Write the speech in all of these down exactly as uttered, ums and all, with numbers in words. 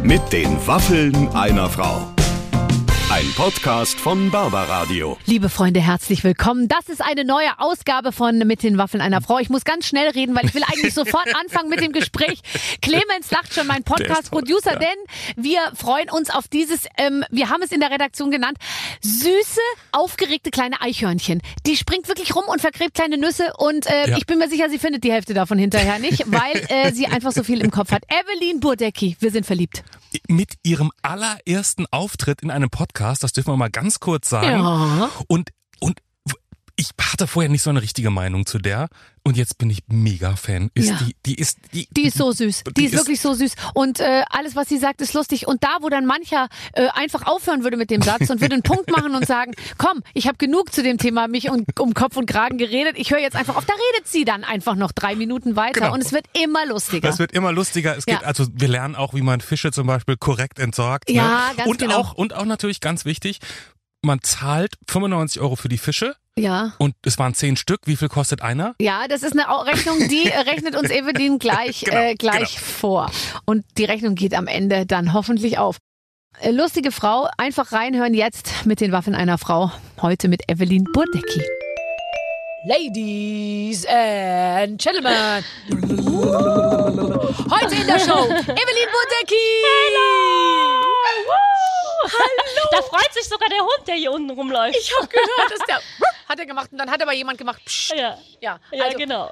Mit den Waffeln einer Frau. Ein Podcast von Barbaradio. Liebe Freunde, herzlich willkommen. Das ist eine neue Ausgabe von Mit den Waffeln einer Frau. Ich muss ganz schnell reden, weil ich will eigentlich sofort anfangen mit dem Gespräch. Clemens lacht schon, mein Podcast-Producer, ja. Denn wir freuen uns auf dieses, ähm, wir haben es in der Redaktion genannt, süße, aufgeregte kleine Eichhörnchen. Die springt wirklich rum und vergräbt kleine Nüsse und äh, ja. ich bin mir sicher, sie findet die Hälfte davon hinterher nicht, weil äh, sie einfach so viel im Kopf hat. Evelyn Burdecki, wir sind verliebt. Mit ihrem allerersten Auftritt in einem Podcast, das dürfen wir mal ganz kurz sagen. Ja. Und, und ich hatte vorher nicht so eine richtige Meinung zu der. Und jetzt bin ich mega Fan. Ist ja. die, die ist, die, die ist so süß. Die, die ist, ist wirklich so süß. Und äh, alles, was sie sagt, ist lustig. Und da, wo dann mancher äh, einfach aufhören würde mit dem Satz und würde einen Punkt machen und sagen, komm, ich habe genug zu dem Thema mich um, um Kopf und Kragen geredet. Ich höre jetzt einfach auf. Da redet sie dann einfach noch drei Minuten weiter. Genau. Und es wird immer lustiger. Es wird immer lustiger. Es ja. geht, also wir lernen auch, wie man Fische zum Beispiel korrekt entsorgt. Ja, ne? ganz und genau. Auch, und auch natürlich ganz wichtig, man zahlt fünfundneunzig Euro für die Fische. Ja. Und es waren zehn Stück. Wie viel kostet einer? Ja, das ist eine Rechnung, die rechnet uns Evelyn gleich, genau, äh, gleich genau. vor. Und die Rechnung geht am Ende dann hoffentlich auf. Lustige Frau, einfach reinhören jetzt mit den Waffeln einer Frau. Heute mit Evelyn Burdecki. Ladies and Gentlemen. Heute in der Show Evelyn Burdecki. Hallo. Hallo. Da freut sich sogar der Hund, der hier unten rumläuft. Ich habe gehört, dass der hat er gemacht und dann hat aber jemand gemacht. Psst. Ja, ja, ja also, genau.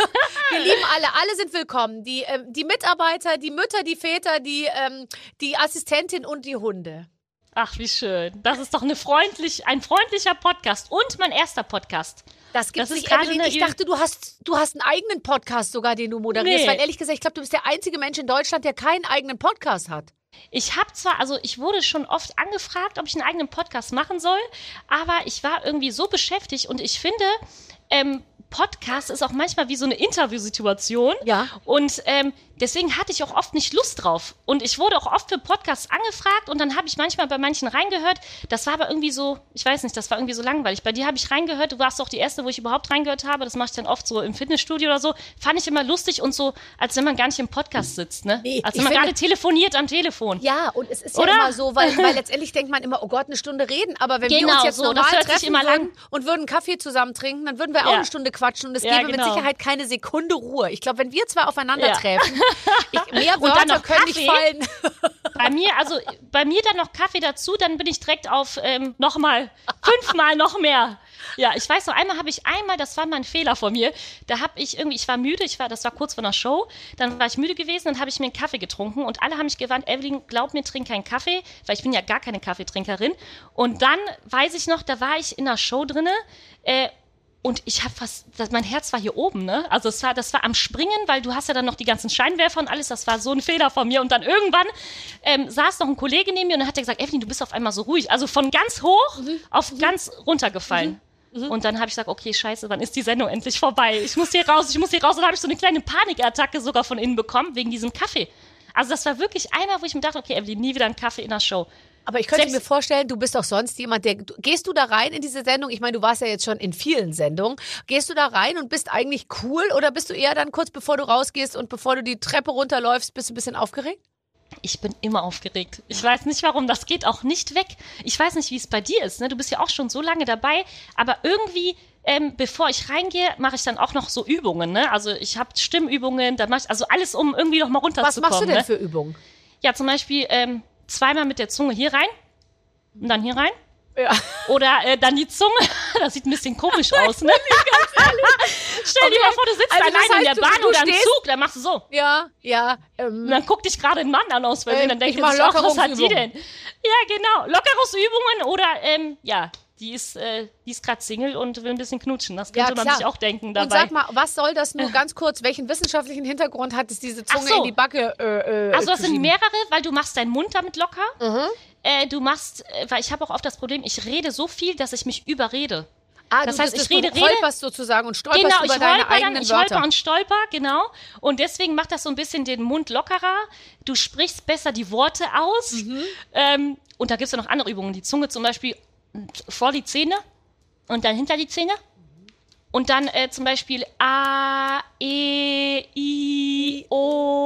Wir lieben alle, alle sind willkommen. Die, ähm, die Mitarbeiter, die Mütter, die Väter, die, ähm, die Assistentin und die Hunde. Ach, wie schön. Das ist doch eine freundlich, ein freundlicher Podcast und mein erster Podcast. Das gibt's das nicht, Evelyn. Ich dachte, du hast, du hast einen eigenen Podcast sogar, den du moderierst. Nee. Weil ehrlich gesagt, ich glaube, du bist der einzige Mensch in Deutschland, der keinen eigenen Podcast hat. Ich habe zwar, also ich wurde schon oft angefragt, ob ich einen eigenen Podcast machen soll, aber ich war irgendwie so beschäftigt und ich finde, ähm, Podcast ist auch manchmal wie so eine Interviewsituation. Ja. Und ähm, deswegen hatte ich auch oft nicht Lust drauf. Und ich wurde auch oft für Podcasts angefragt und dann habe ich manchmal bei manchen reingehört. Das war aber irgendwie so, ich weiß nicht, das war irgendwie so langweilig. Bei dir habe ich reingehört, du warst auch die erste, wo ich überhaupt reingehört habe. Das mache ich dann oft so im Fitnessstudio oder so. Fand ich immer lustig und so, als wenn man gar nicht im Podcast sitzt, ne? Nee, als wenn man gerade telefoniert am Telefon. Ja, und es ist Oder? ja immer so, weil, weil letztendlich denkt man immer, oh Gott, eine Stunde reden. Aber wenn Genau, wir uns jetzt so, normal das hört sich treffen immer würden lang. und würden einen Kaffee zusammen trinken, dann würden wir auch Ja. eine Stunde quatschen und es Ja, gäbe genau. mit Sicherheit keine Sekunde Ruhe. Ich glaube, wenn wir zwei aufeinander Ja. treffen, ich, mehr Und dann Wörter noch können nicht Kaffee. fallen. Bei mir, also bei mir dann noch Kaffee dazu, dann bin ich direkt auf ähm, nochmal, fünfmal noch mehr. Ja, ich weiß noch, einmal habe ich einmal, das war mal ein Fehler von mir, da habe ich irgendwie, ich war müde, ich war, das war kurz vor einer Show, dann war ich müde gewesen, dann habe ich mir einen Kaffee getrunken und alle haben mich gewarnt, Evelyn, glaub mir, trink keinen Kaffee, weil ich bin ja gar keine Kaffeetrinkerin. Und dann weiß ich noch, da war ich in einer Show drinne, äh, und ich habe fast, das, mein Herz war hier oben, ne? Also es war, das war am Springen, weil du hast ja dann noch die ganzen Scheinwerfer und alles, das war so ein Fehler von mir. Und dann irgendwann ähm, saß noch ein Kollege neben mir und dann hat er gesagt, Evelyn, du bist auf einmal so ruhig. Also von ganz hoch mhm. auf mhm. ganz runtergefallen. Mhm. Und dann habe ich gesagt, okay, scheiße, wann ist die Sendung endlich vorbei? Ich muss hier raus, ich muss hier raus. Und dann habe ich so eine kleine Panikattacke sogar von innen bekommen, wegen diesem Kaffee. Also das war wirklich einmal, wo ich mir dachte, okay, Evelyn, nie wieder einen Kaffee in der Show. Aber ich könnte Selbst mir vorstellen, du bist doch sonst jemand, der, gehst du da rein in diese Sendung? Ich meine, du warst ja jetzt schon in vielen Sendungen. Gehst du da rein und bist eigentlich cool oder bist du eher dann kurz bevor du rausgehst und bevor du die Treppe runterläufst, bist du ein bisschen aufgeregt? Ich bin immer aufgeregt. Ich weiß nicht warum, das geht auch nicht weg. Ich weiß nicht, wie es bei dir ist, ne? Du bist ja auch schon so lange dabei, aber irgendwie, ähm, bevor ich reingehe, mache ich dann auch noch so Übungen, ne? Also ich habe Stimmübungen, dann mache ich also alles, um irgendwie noch mal runterzukommen. Was machst du denn ne? für Übungen? Ja, zum Beispiel ähm, zweimal mit der Zunge hier rein und dann hier rein. Ja. Oder äh, dann die Zunge, das sieht ein bisschen komisch aus, ne? Stell Okay. dir mal vor, du sitzt Also das allein in heißt, der du- Bahn du oder im stehst- Zug, dann machst du so. Ja, ja. Ähm, Und dann guckt dich gerade ein Mann an aus Versehen, Äh, dann denkt ich er mach sich auch, was hat die Lockerungsübungen. denn? Ja, genau, Lockerungsübungen oder, ähm, ja, die ist, äh, die ist gerade Single und will ein bisschen knutschen. Das könnte Ja, man klar. sich auch denken dabei. Und sag mal, was soll das nur ganz kurz, welchen wissenschaftlichen Hintergrund hat es, diese Zunge Ach so. in die Backe äh, äh, Also das zu sind schieben? mehrere, weil du machst deinen Mund damit locker. Mhm. Äh, du machst, äh, weil ich habe auch oft das Problem, ich rede so viel, dass ich mich überrede. Ah, Das du, heißt, das, ich du rede, rede. holperst sozusagen und stolperst Genau, über ich deine holper dann, eigenen ich Wörter. holper und stolper, genau. Und deswegen macht das so ein bisschen den Mund lockerer. Du sprichst besser die Worte aus. Mhm. Ähm, und da gibt es ja noch andere Übungen. Die Zunge zum Beispiel vor die Zähne und dann hinter die Zähne. Und dann äh, zum Beispiel A, E, I, O, Ja,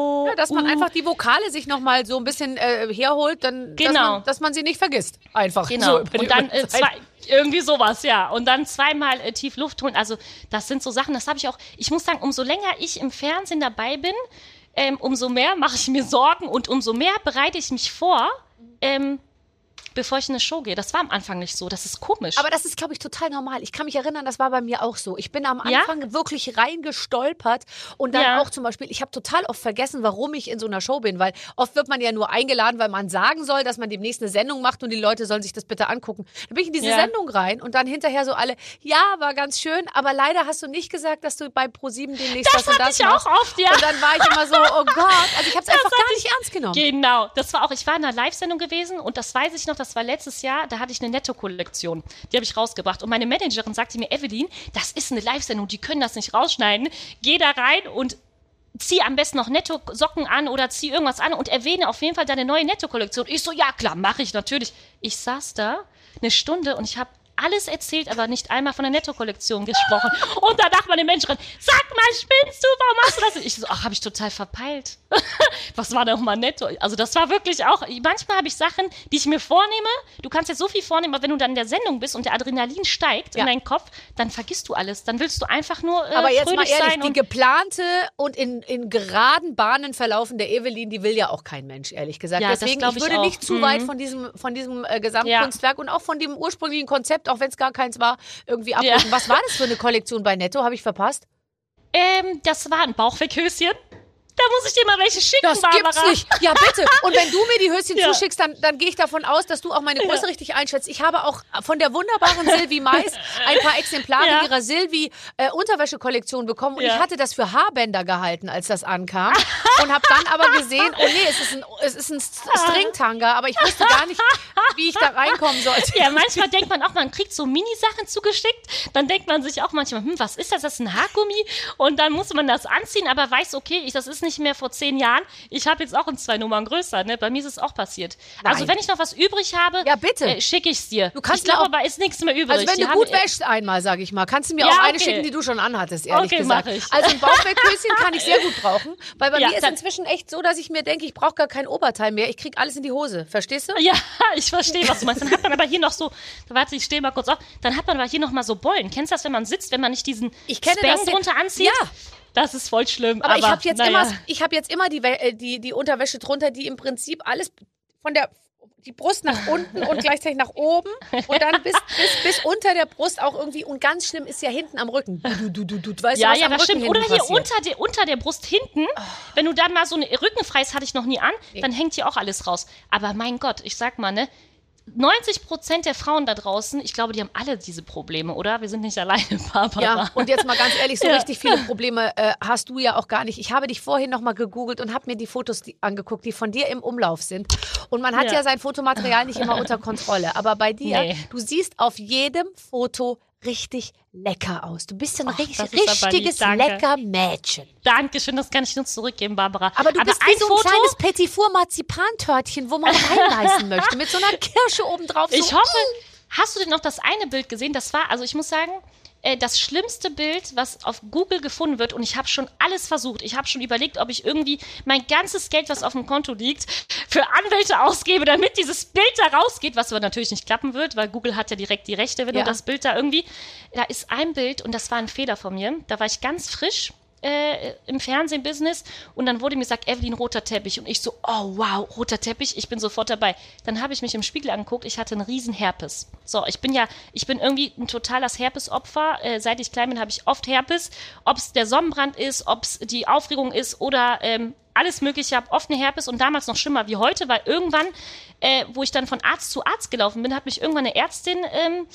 dass man uh. einfach die Vokale sich nochmal so ein bisschen äh, herholt, dann, Genau. dass, man, dass man sie nicht vergisst. Einfach. Genau. So über die Und dann äh, Uhrzeit. zwei, irgendwie sowas, ja. Und dann zweimal äh, tief Luft holen. Also das sind so Sachen, das habe ich auch, ich muss sagen, umso länger ich im Fernsehen dabei bin, ähm, umso mehr mache ich mir Sorgen und umso mehr bereite ich mich vor, ähm, bevor ich in eine Show gehe. Das war am Anfang nicht so. Das ist komisch. Aber das ist, glaube ich, total normal. Ich kann mich erinnern, das war bei mir auch so. Ich bin am Ja? Anfang wirklich reingestolpert und dann Ja. auch zum Beispiel, ich habe total oft vergessen, warum ich in so einer Show bin, weil oft wird man ja nur eingeladen, weil man sagen soll, dass man demnächst eine Sendung macht und die Leute sollen sich das bitte angucken. Dann bin ich in diese Ja. Sendung rein und dann hinterher so alle, ja, war ganz schön, aber leider hast du nicht gesagt, dass du bei ProSieben demnächst Das das und hatte das ich machst. auch oft, ja. Und dann war ich immer so, oh Gott, also ich habe es einfach hatte gar nicht ernst genommen. Genau, das war auch, ich war in einer Live-Sendung gewesen und das weiß ich noch, das war letztes Jahr, da hatte ich eine Netto-Kollektion, die habe ich rausgebracht und meine Managerin sagte mir, Evelyn, das ist eine Live-Sendung, die können das nicht rausschneiden, geh da rein und zieh am besten noch Netto-Socken an oder zieh irgendwas an und erwähne auf jeden Fall deine neue Netto-Kollektion. Ich so, ja klar, mache ich natürlich. Ich saß da eine Stunde und ich habe alles erzählt, aber nicht einmal von der Netto-Kollektion gesprochen. Und danach meine Managerin, sag mal, spinnst du, warum machst du das? Ich so, ach, habe ich total verpeilt. Was war denn nochmal Netto? Also das war wirklich auch, manchmal habe ich Sachen, die ich mir vornehme. Du kannst jetzt so viel vornehmen, aber wenn du dann in der Sendung bist und der Adrenalin steigt Ja. in deinen Kopf, dann vergisst du alles. Dann willst du einfach nur äh, Aber jetzt mal fröhlich ehrlich, sein. die Und geplante und in, in geraden Bahnen verlaufende Evelyn, die will ja auch kein Mensch, ehrlich gesagt. Ja, das Deswegen, glaub ich ich würde auch. nicht zu Mhm. weit von diesem, von diesem äh, Gesamtkunstwerk und auch von dem ursprünglichen Konzept, auch wenn es gar keins war, irgendwie abrücken. Ja. Was war das für eine Kollektion bei Netto? Habe ich verpasst? ähm, das war ein Bauchweckhöschen. Da muss ich dir mal welche schicken, Das Barbara. gibt's nicht. Ja, bitte. Und wenn du mir die Höschen Ja. zuschickst, dann, dann gehe ich davon aus, dass du auch meine Größe Ja. richtig einschätzt. Ich habe auch von der wunderbaren Silvi Mais ein paar Exemplare Ja. ihrer Silvi äh, Unterwäsche-Kollektion bekommen. Und Ja. ich hatte das für Haarbänder gehalten, als das ankam. Und habe dann aber gesehen, oh nee, es ist ein, es ist ein Stringtanga, aber ich wusste gar nicht, wie ich da reinkommen sollte. Ja, manchmal denkt man auch, man kriegt so Minisachen zugeschickt. Dann denkt man sich auch manchmal, hm, was ist das? Das ist ein Haargummi. Und dann muss man das anziehen, aber weiß, okay, ich, das ist nicht mehr vor zehn Jahren. Ich habe jetzt auch in zwei Nummern größer. Ne? Bei mir ist es auch passiert. Nein. Also wenn ich noch was übrig habe, Ja, bitte. äh, schicke ich es dir. Du kannst ich glaube mir auch- aber, ist nichts mehr übrig. Also wenn Die du haben- gut wäschst einmal, sage ich mal, kannst du mir Ja, auch eine okay. schicken, die du schon anhattest, ehrlich Okay, gesagt. mach ich. Also ein Bauchweckhöschen kann ich sehr gut brauchen, weil bei Ja, mir ist dann- inzwischen echt so, dass ich mir denke, ich brauche gar kein Oberteil mehr, ich krieg alles in die Hose. Verstehst du? Ja, ich verstehe, was du meinst. Dann hat man aber hier noch so, warte, ich stehe mal kurz auf, dann hat man aber hier noch mal so Bollen. Kennst du das, wenn man sitzt, wenn man nicht diesen Ich kenne Spang das. drunter anzieht? Ja. Das ist voll schlimm. Aber, Aber, ich habe jetzt, naja. immer, ich hab jetzt immer die, We- äh, die, die Unterwäsche drunter, die im Prinzip alles von der die Brust nach unten und gleichzeitig nach oben und dann bis, bis, bis unter der Brust auch irgendwie. Und ganz schlimm ist ja hinten am Rücken. Du, du, du, du, du weißt Ja, was ja, am das Rücken stimmt. Oder hinten hier passiert. unter der, unter der Brust hinten, wenn du dann mal so eine Rückenfreies hatte ich noch nie an, dann hängt hier auch alles raus. Aber mein Gott, ich sag mal, ne, neunzig Prozent der Frauen da draußen, ich glaube, die haben alle diese Probleme, oder? Wir sind nicht alleine, Barbara. Ja, und jetzt mal ganz ehrlich, so Ja. richtig viele Probleme äh, hast du ja auch gar nicht. Ich habe dich vorhin noch mal gegoogelt und habe mir die Fotos die, angeguckt, die von dir im Umlauf sind. Und man hat ja, Ja. sein Fotomaterial nicht immer unter Kontrolle. Aber bei dir, Nee. du siehst auf jedem Foto richtig lecker aus. Du bist ein Och, richtig, das ist aber lieb, richtiges, danke. lecker Mädchen. Dankeschön, das kann ich nur zurückgeben, Barbara. Aber du bist wie ein so ein Foto, kleines Petit Four Marzipantörtchen, wo man reinbeißen möchte, mit so einer Kirsche obendrauf. So. ich hoffe, hast du denn noch das eine Bild gesehen? Das war, also ich muss sagen, äh, das schlimmste Bild, was auf Google gefunden wird, und ich habe schon alles versucht. Ich habe schon überlegt, ob ich irgendwie mein ganzes Geld, was auf dem Konto liegt, für Anwälte ausgebe, damit dieses Bild da rausgeht, was aber natürlich nicht klappen wird, weil Google hat ja direkt die Rechte, wenn Ja. du das Bild da irgendwie... Da ist ein Bild, und das war ein Fehler von mir, da war ich ganz frisch äh, im Fernsehbusiness und dann wurde mir gesagt, Evelyn, roter Teppich, und ich so, oh wow, roter Teppich, ich bin sofort dabei. Dann habe ich mich im Spiegel angeguckt, ich hatte einen riesen Herpes. So, ich bin ja, ich bin irgendwie ein totales Herpesopfer. Äh, seit ich klein bin, habe ich oft Herpes. Ob es der Sonnenbrand ist, ob es die Aufregung ist oder ähm, alles Mögliche. Ich habe oft eine Herpes und damals noch schlimmer wie heute, weil irgendwann, äh, wo ich dann von Arzt zu Arzt gelaufen bin, hat mich irgendwann eine Ärztin ähm,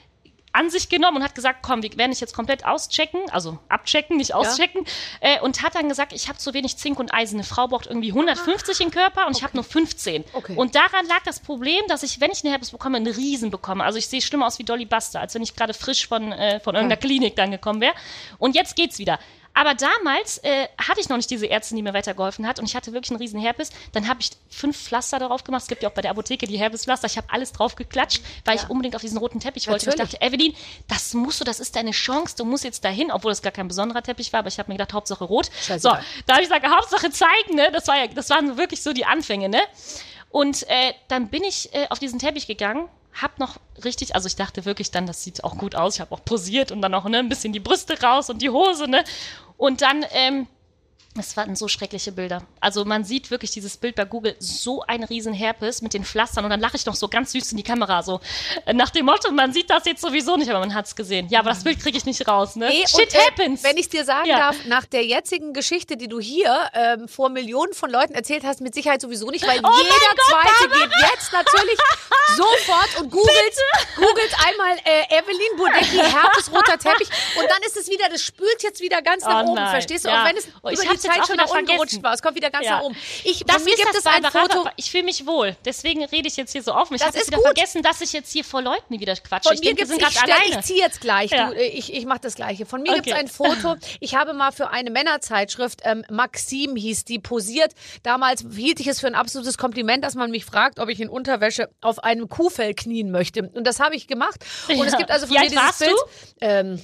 an sich genommen und hat gesagt, komm, wir werden dich jetzt komplett auschecken, also abchecken, nicht auschecken, äh, und hat dann gesagt, ich habe zu wenig Zink und Eisen. Eine Frau braucht irgendwie hundertfünfzig im Körper und ich habe nur fünfzehn. Okay. Und daran lag das Problem, dass ich, wenn ich eine Herpes bekomme, einen Riesen bekomme. Also ich sehe schlimmer aus wie Dolly Buster, als wenn ich gerade frisch von, äh, von irgendeiner Klinik dann gekommen wäre. Und jetzt geht's wieder. Aber damals äh, hatte ich noch nicht diese Ärztin, die mir weitergeholfen hat und ich hatte wirklich einen riesen Herpes. Dann habe ich fünf Pflaster darauf gemacht. Es gibt ja auch bei der Apotheke die Herpespflaster. Ich habe alles drauf geklatscht, weil ja. ich unbedingt auf diesen roten Teppich wollte. Und ich dachte, Evelyn, das musst du, das ist deine Chance, du musst jetzt dahin, obwohl das gar kein besonderer Teppich war, aber ich habe mir gedacht, Hauptsache rot. Scheiße, so, da habe ich gesagt, Hauptsache zeigen, ne? Das war ja, das waren wirklich so die Anfänge, ne? Und äh, dann bin ich äh, auf diesen Teppich gegangen, hab noch richtig, also ich dachte wirklich dann, das sieht auch gut aus, ich habe auch posiert und dann auch ne, ein bisschen die Brüste raus und die Hose, ne? Und dann, ähm, es waren so schreckliche Bilder. Also man sieht wirklich dieses Bild bei Google, so ein riesen Herpes mit den Pflastern und dann lache ich noch so ganz süß in die Kamera, so nach dem Motto, man sieht das jetzt sowieso nicht, aber man hat's gesehen. Ja, aber das Bild kriege ich nicht raus, ne? Nee, Shit und, happens. Äh, wenn ich dir sagen ja. darf, nach der jetzigen Geschichte, die du hier ähm, vor Millionen von Leuten erzählt hast, mit Sicherheit sowieso nicht, weil oh jeder Gott, Zweite Mama. geht jetzt natürlich sofort und googelt, googelt einmal äh, Evelyn Bodecki, herpesroter Teppich und dann ist es wieder, das spült jetzt wieder ganz nach oh oben, nein. verstehst du? Ja. Auch wenn es oh, über ich die Zeit schon nach unten gerutscht war, es kommt wieder ganz ja. nach oben. Ich, das von mir ist gibt das es ein Barbara, Foto. Ich fühle mich wohl, deswegen rede ich jetzt hier so offen. Ich Das habe ist wieder gut. vergessen, dass ich jetzt hier vor Leuten wieder quatsche. Von Ich mir denke, wir gibt's, sind ich, gerade stell, alleine. ich ziehe jetzt gleich, Ja. du, ich, ich mache das Gleiche. Von mir Okay. gibt es ein Foto, ich habe mal für eine Männerzeitschrift, ähm, Maxim hieß die, posiert. Damals hielt ich es für ein absolutes Kompliment, dass man mich fragt, ob ich in Unterwäsche auf einem Kuhfell knien möchte. Und das habe ich gemacht. Und Ja. es gibt also von Wie mir alt dieses warst Bild. du? Ähm,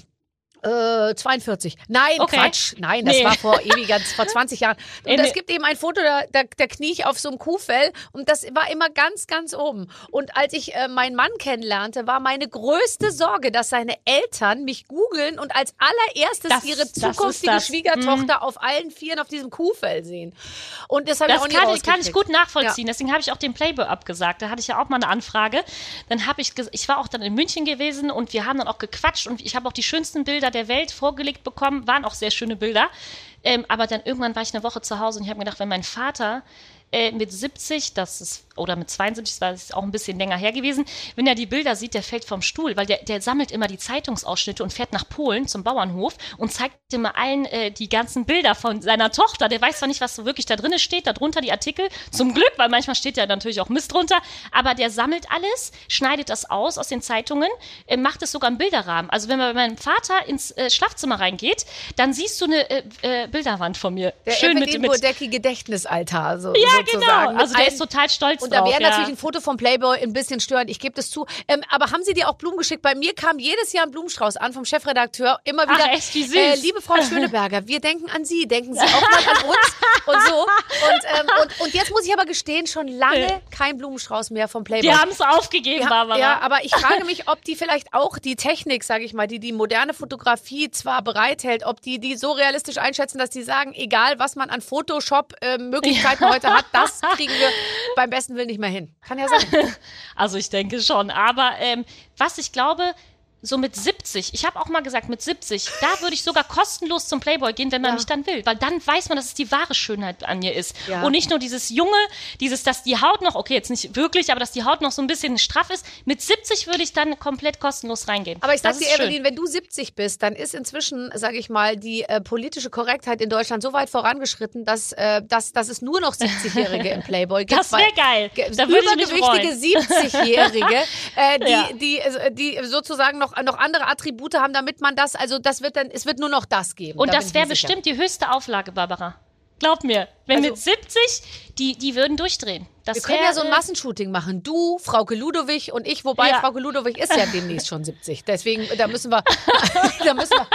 Äh, zweiundvierzig. Nein, Okay. Quatsch. Nein, das Nee. war vor ewiger, vor zwanzig Jahren. Und Nee. es gibt eben ein Foto, da, da, da knie ich auf so einem Kuhfell und das war immer ganz, ganz oben. Und als ich äh, meinen Mann kennenlernte, war meine größte Sorge, dass seine Eltern mich googeln und als allererstes Das- ihre das ist zukünftige das. Schwiegertochter mhm. auf allen Vieren auf diesem Kuhfell sehen. Und das habe ich Das auch nie kann, rausgekriegt. kann ich gut nachvollziehen. Deswegen habe ich auch den Playboy abgesagt. Da hatte ich ja auch mal eine Anfrage. Dann habe ich, ges- ich war auch dann in München gewesen und wir haben dann auch gequatscht und ich habe auch die schönsten Bilder der Welt vorgelegt bekommen. Waren auch sehr schöne Bilder. Ähm, aber dann irgendwann war ich eine Woche zu Hause und ich habe mir gedacht, wenn mein Vater äh, mit siebzig, das ist, oder mit zweiundsiebzig, das ist auch ein bisschen länger her gewesen, wenn er die Bilder sieht, der fällt vom Stuhl, weil der, der sammelt immer die Zeitungsausschnitte und fährt nach Polen zum Bauernhof und zeigt immer allen äh, die ganzen Bilder von seiner Tochter. Der weiß zwar nicht, was so wirklich da drin steht, da drunter die Artikel, zum Glück, weil manchmal steht ja natürlich auch Mist drunter, aber der sammelt alles, schneidet das aus aus den Zeitungen, äh, macht es sogar im Bilderrahmen. Also wenn man bei meinem Vater ins äh, Schlafzimmer reingeht, dann siehst du eine äh, äh, Bilderwand von mir. Der Schön mit, Evelyn mit Bodecki Gedächtnisaltar. So, Ja, sozusagen. genau. Mit Also der allen- ist total stolz Und da drauf. wäre ja. natürlich ein Foto vom Playboy ein bisschen störend, ich gebe das zu. Ähm, aber haben Sie dir auch Blumen geschickt? Bei mir kam jedes Jahr ein Blumenstrauß an vom Chefredakteur. Immer wieder, Ach, echt, wie süß. Äh, liebe Frau Schöneberger, wir denken an Sie, denken Sie auch mal an uns und so. Und, ähm, und, und jetzt muss ich aber gestehen, schon lange kein Blumenstrauß mehr vom Playboy. Die haben es aufgegeben, Ja, Barbara. ja, aber ich frage mich, ob die vielleicht auch die Technik, sage ich mal, die die moderne Fotografie zwar bereithält, ob die die so realistisch einschätzen, dass die sagen, egal was man an Photoshop-Möglichkeiten heute hat, das kriegen wir beim besten Willen nicht mehr hin. Kann ja sein. Also ich denke schon. Aber ähm, was ich glaube, so mit siebzig, ich habe auch mal gesagt, mit siebzig, da würde ich sogar kostenlos zum Playboy gehen, wenn man Ja. mich dann will. Weil dann weiß man, dass es die wahre Schönheit an mir ist. Ja. Und nicht nur dieses Junge, dieses, dass die Haut noch, okay, jetzt nicht wirklich, aber dass die Haut noch so ein bisschen straff ist. Mit siebzig würde ich dann komplett kostenlos reingehen. Aber ich sag Das dir, ist schön. Evelyn, wenn du siebzig bist, dann ist inzwischen, sage ich mal, die äh, politische Korrektheit in Deutschland so weit vorangeschritten, dass, äh, dass, dass es nur noch siebzigjährige im Playboy gibt. Das wär weil- geil. ge- Da würde ich mich übergewichtige siebzigjährige, äh, die, Ja. die, äh, die sozusagen noch, noch andere Attribute haben, damit man das, also das wird dann, es wird nur noch das geben. Und da bin das ich wäre mir sicher. bestimmt die höchste Auflage, Barbara. Glaub mir. Wenn Also- mit siebzig, die, die würden durchdrehen. Das Wir können wär, ja so ein äh, Massenshooting machen. Du, Frauke Ludowig und ich, wobei Ja. Frauke Ludowig ist ja demnächst schon siebzig. Deswegen, da müssen wir, da müssen wir.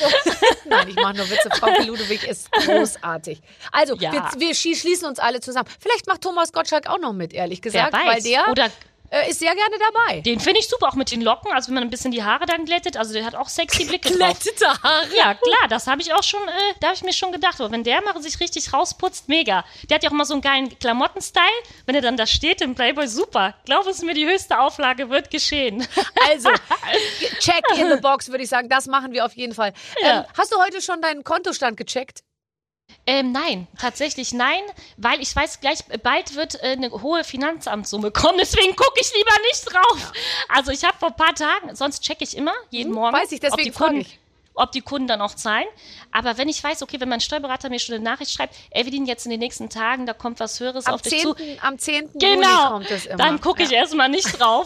Nein, ich mache nur Witze. Frauke Ludowig ist großartig. Also, Ja. wir, wir schie- schließen uns alle zusammen. Vielleicht macht Thomas Gottschalk auch noch mit, ehrlich gesagt, Wer weiß. weil der Oder äh, ist sehr gerne dabei. den finde ich super, auch mit den Locken. Also wenn man ein bisschen die Haare dann glättet. Also der hat auch sexy Blicke drauf. Glättete Haare. Ja, klar, das habe ich auch schon, äh, da habe ich mir schon gedacht. Aber wenn der mal sich richtig rausputzt, mega. Der hat ja auch immer so einen geilen Klamotten-Style. Wenn er dann da steht im Playboy, super. Glaub es mir, die höchste Auflage wird geschehen. Also, check in the box, würde ich sagen. Das machen wir auf jeden Fall. Ja. Ähm, hast du heute schon deinen Kontostand gecheckt? Ähm, nein, tatsächlich nein, weil ich weiß, gleich bald wird äh, eine hohe Finanzamtssumme kommen, deswegen gucke ich lieber nicht drauf. Also ich habe vor ein paar Tagen, sonst checke ich immer, jeden Hm, Morgen, weiß ich, deswegen ob, die frag Kunden, ich. ob die Kunden dann auch zahlen. Aber wenn ich weiß, okay, wenn mein Steuerberater mir schon eine Nachricht schreibt, Evelyn, jetzt in den nächsten Tagen, da kommt was Höheres Am auf dich zu. zehnten, am zehnten Juli Genau, kommt es immer. dann gucke ich Ja. erstmal nicht drauf.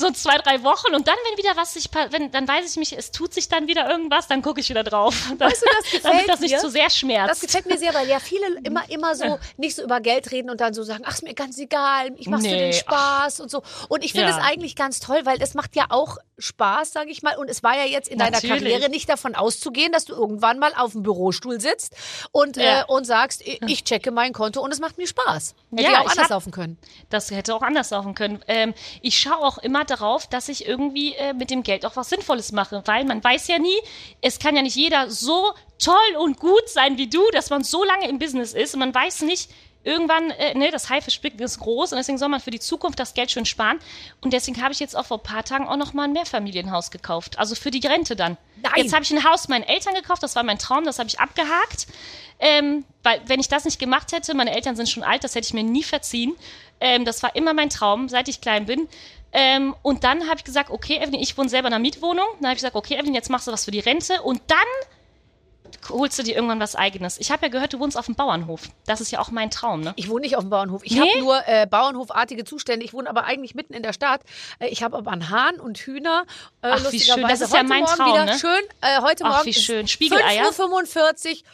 so zwei, drei Wochen und dann, wenn wieder was sich, wenn, dann weiß ich mich, es tut sich dann wieder irgendwas, dann gucke ich wieder drauf. Weißt du, das gefällt damit das nicht mir. zu sehr schmerzt. Das gefällt mir sehr, weil ja viele immer, immer so nicht so über Geld reden und dann so sagen, ach, ist mir ganz egal, ich mach's Nee, für den Spaß und so. Und ich finde Ja. es eigentlich ganz toll, weil es macht ja auch Spaß, sage ich mal. Und es war ja jetzt in deiner Natürlich. Karriere nicht davon auszugehen, dass du irgendwann mal auf dem Bürostuhl sitzt und, Ja. äh, und sagst, ich, ich checke mein Konto und es macht mir Spaß. Hätte Ja, ja auch ich anders hab- laufen können. Das hätte auch anders laufen können. Ähm, ich schaue auch immer darauf, dass ich irgendwie äh, mit dem Geld auch was Sinnvolles mache, weil man weiß ja nie, es kann ja nicht jeder so toll und gut sein wie du, dass man so lange im Business ist und man weiß nicht, irgendwann, äh, ne, das Haifischbecken ist groß und deswegen soll man für die Zukunft das Geld schön sparen. Und deswegen habe ich jetzt auch vor ein paar Tagen auch noch mal ein Mehrfamilienhaus gekauft. Also für die Rente dann. Nein. Jetzt habe ich ein Haus meinen Eltern gekauft, das war mein Traum, das habe ich abgehakt. Ähm, weil, wenn ich das nicht gemacht hätte, meine Eltern sind schon alt, das hätte ich mir nie verziehen. Ähm, das war immer mein Traum, seit ich klein bin. Ähm, und dann habe ich gesagt, okay, Evelyn, ich wohne selber in einer Mietwohnung. Dann habe ich gesagt, okay, Evelyn, jetzt machst du was für die Rente. Und dann holst du dir irgendwann was Eigenes. Ich habe ja gehört, du wohnst auf dem Bauernhof. Das ist ja auch mein Traum, ne? Ich wohne nicht auf dem Bauernhof. Ich Nee? habe nur äh, Bauernhofartige Zustände. Ich wohne aber eigentlich mitten in der Stadt. Äh, ich habe aber einen Hahn und Hühner. Äh, Ach, wie lustigerweise. schön. Das ist ja Heute mein Morgen Traum, wieder ne? Schön. Äh, heute Ach, Morgen wie ist schön. Spiegeleier. fünf Uhr fünfundvierzig.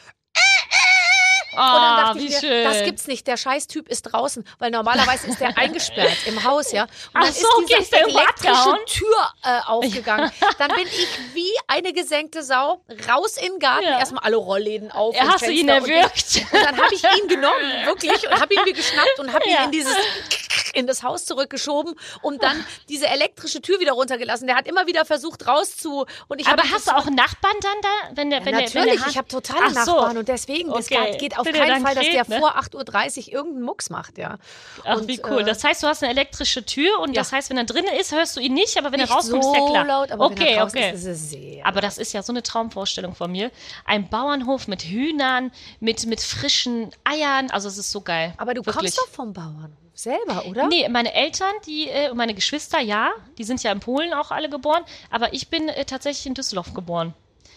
Oh, Und dann dachte wie ich mir, schön. das gibt's nicht. Der Scheißtyp ist draußen, weil normalerweise ist der eingesperrt im Haus, ja. Und Ach dann so, ist okay, diese ist der irgendwo elektrische abgehauen? Tür äh, aufgegangen. Dann bin ich wie eine gesenkte Sau raus in den Garten. Ja. Erstmal alle Rollläden auf. Ja, und hast du ihn Fenster und erwürgt? Ding. Und dann habe ich ihn genommen, wirklich, und habe ihn mir geschnappt und habe ihn Ja. in dieses in das Haus zurückgeschoben und dann diese elektrische Tür wieder runtergelassen. Der hat immer wieder versucht rauszu und ich Aber hab ihn hast du auch einen Nachbarn dann da? Wenn der, ja, wenn der, wenn natürlich, der ich habe totale Ach so. Nachbarn und deswegen, das Okay. geht auf Wenn der keinen dann Fall, dass der kräht, ne? vor acht Uhr dreißig irgendeinen Mucks macht, ja. Ach, und, wie cool. äh, Das heißt, du hast eine elektrische Tür und ja. das heißt, wenn er drin ist, hörst du ihn nicht, aber wenn nicht er rauskommt, so ist der klar. laut, aber okay, wenn er draußen okay. ist, ist es sehr. Aber das ist ja so eine Traumvorstellung von mir. Ein Bauernhof mit Hühnern, mit, mit frischen Eiern. Also es ist so geil. aber du Wirklich. kommst doch vom Bauernhof selber, oder? Nee, meine Eltern, die, äh, und meine Geschwister, ja, die sind ja in Polen auch alle geboren, aber ich bin äh, tatsächlich in Düsseldorf geboren.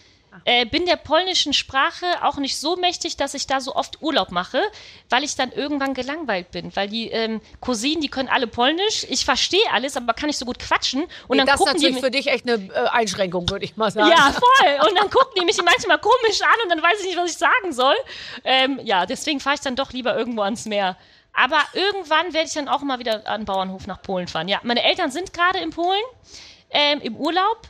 Äh, bin der polnischen Sprache auch nicht so mächtig, dass ich da so oft Urlaub mache, weil ich dann irgendwann gelangweilt bin. Weil die ähm, Cousinen, die können alle Polnisch. Ich verstehe alles, aber kann nicht so gut quatschen. Und Nee, dann das ist gucken die natürlich mi- für dich echt eine äh, Einschränkung, würde ich mal sagen. Ja, voll. Und dann gucken die mich manchmal komisch an und dann weiß ich nicht, was ich sagen soll. Ähm, ja, deswegen fahre ich dann doch lieber irgendwo ans Meer. Aber irgendwann werde ich dann auch mal wieder an den Bauernhof nach Polen fahren. Ja, meine Eltern sind gerade in Polen ähm, im Urlaub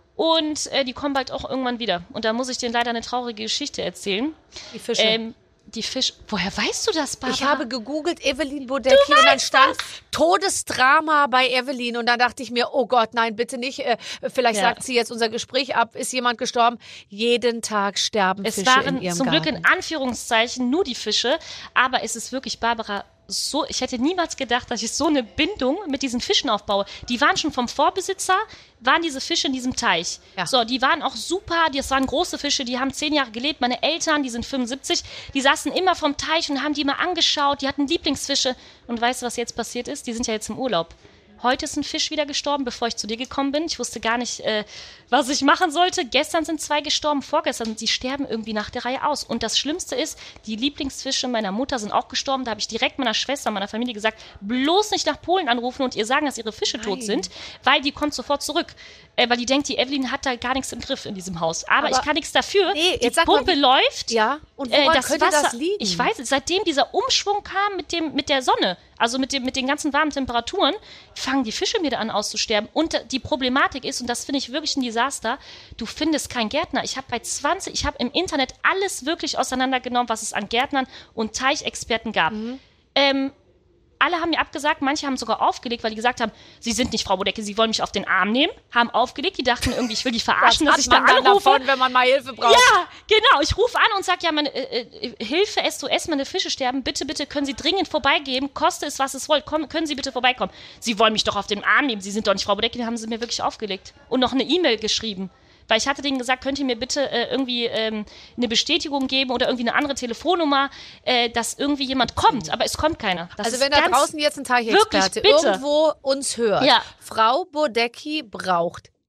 und äh, die kommen bald auch irgendwann wieder. Und da muss ich denen leider eine traurige Geschichte erzählen. Die Fische. Ähm, die Fisch. Woher weißt du das, Barbara? Ich habe gegoogelt Evelyn Bodecki und dann stand Todesdrama bei Evelyn und dann dachte ich mir, oh Gott, nein, bitte nicht. Äh, vielleicht Ja. sagt sie jetzt unser Gespräch ab, ist jemand gestorben? Jeden Tag sterben Es Fische in waren ihrem zum Garten. Glück in Anführungszeichen nur die Fische, aber es ist wirklich, Barbara, so, ich hätte niemals gedacht, dass ich so eine Bindung mit diesen Fischen aufbaue. Die waren schon vom Vorbesitzer, waren diese Fische in diesem Teich. Ja. So, die waren auch super, das waren große Fische, die haben zehn Jahre gelebt. Meine Eltern, die sind fünfundsiebzig, die saßen immer vom Teich und haben die mal angeschaut, die hatten Lieblingsfische. Und weißt du, was jetzt passiert ist? Die sind ja jetzt im Urlaub. Heute ist ein Fisch wieder gestorben, bevor ich zu dir gekommen bin. Ich wusste gar nicht, äh, was ich machen sollte. Gestern sind zwei gestorben, vorgestern. Die sterben irgendwie nach der Reihe aus. Und das Schlimmste ist, die Lieblingsfische meiner Mutter sind auch gestorben. Da habe ich direkt meiner Schwester, meiner Familie gesagt, bloß nicht nach Polen anrufen und ihr sagen, dass ihre Fische tot sind, weil die kommt sofort zurück. Äh, weil die denkt, die Evelyn hat da gar nichts im Griff in diesem Haus. Aber, Aber- ich kann nichts dafür. Nee, jetzt die sag mal, Pumpe wie- läuft. Ja, und Äh, woran das könnte Wasser, das liegen? Ich weiß, es, seitdem dieser Umschwung kam mit, dem, mit der Sonne, also mit, dem, mit den ganzen warmen Temperaturen, fangen die Fische wieder an auszusterben. Und äh, die Problematik ist, und das finde ich wirklich ein Desaster, du findest keinen Gärtner. Ich habe bei zwanzig, ich habe im Internet alles wirklich auseinandergenommen, was es an Gärtnern und Teichexperten gab. Mhm. Ähm, alle haben mir abgesagt, manche haben sogar aufgelegt, weil die gesagt haben, sie sind nicht Frau Bodecki, sie wollen mich auf den Arm nehmen, haben aufgelegt, die dachten irgendwie, ich will die verarschen, Was dass hat ich da man dann anrufe. davon, wenn man mal Hilfe braucht? Ja, genau. Ich rufe an und sage, ja, meine äh, äh, Hilfe, S O S, meine Fische sterben. Bitte, bitte, können Sie dringend vorbeigeben. Koste es, was es wollt. Komm, können Sie bitte vorbeikommen. Sie wollen mich doch auf den Arm nehmen. Sie sind doch nicht Frau Bodecki. Dann haben sie mir wirklich aufgelegt. Und noch eine E-Mail geschrieben. Weil ich hatte denen gesagt, könnt ihr mir bitte äh, irgendwie ähm, eine Bestätigung geben oder irgendwie eine andere Telefonnummer, äh, dass irgendwie jemand kommt. Aber es kommt keiner. Das Also ist wenn da ganz- draußen jetzt ein Teichexperte Wirklich, bitte. irgendwo uns hört, Ja. Frau Bodecki braucht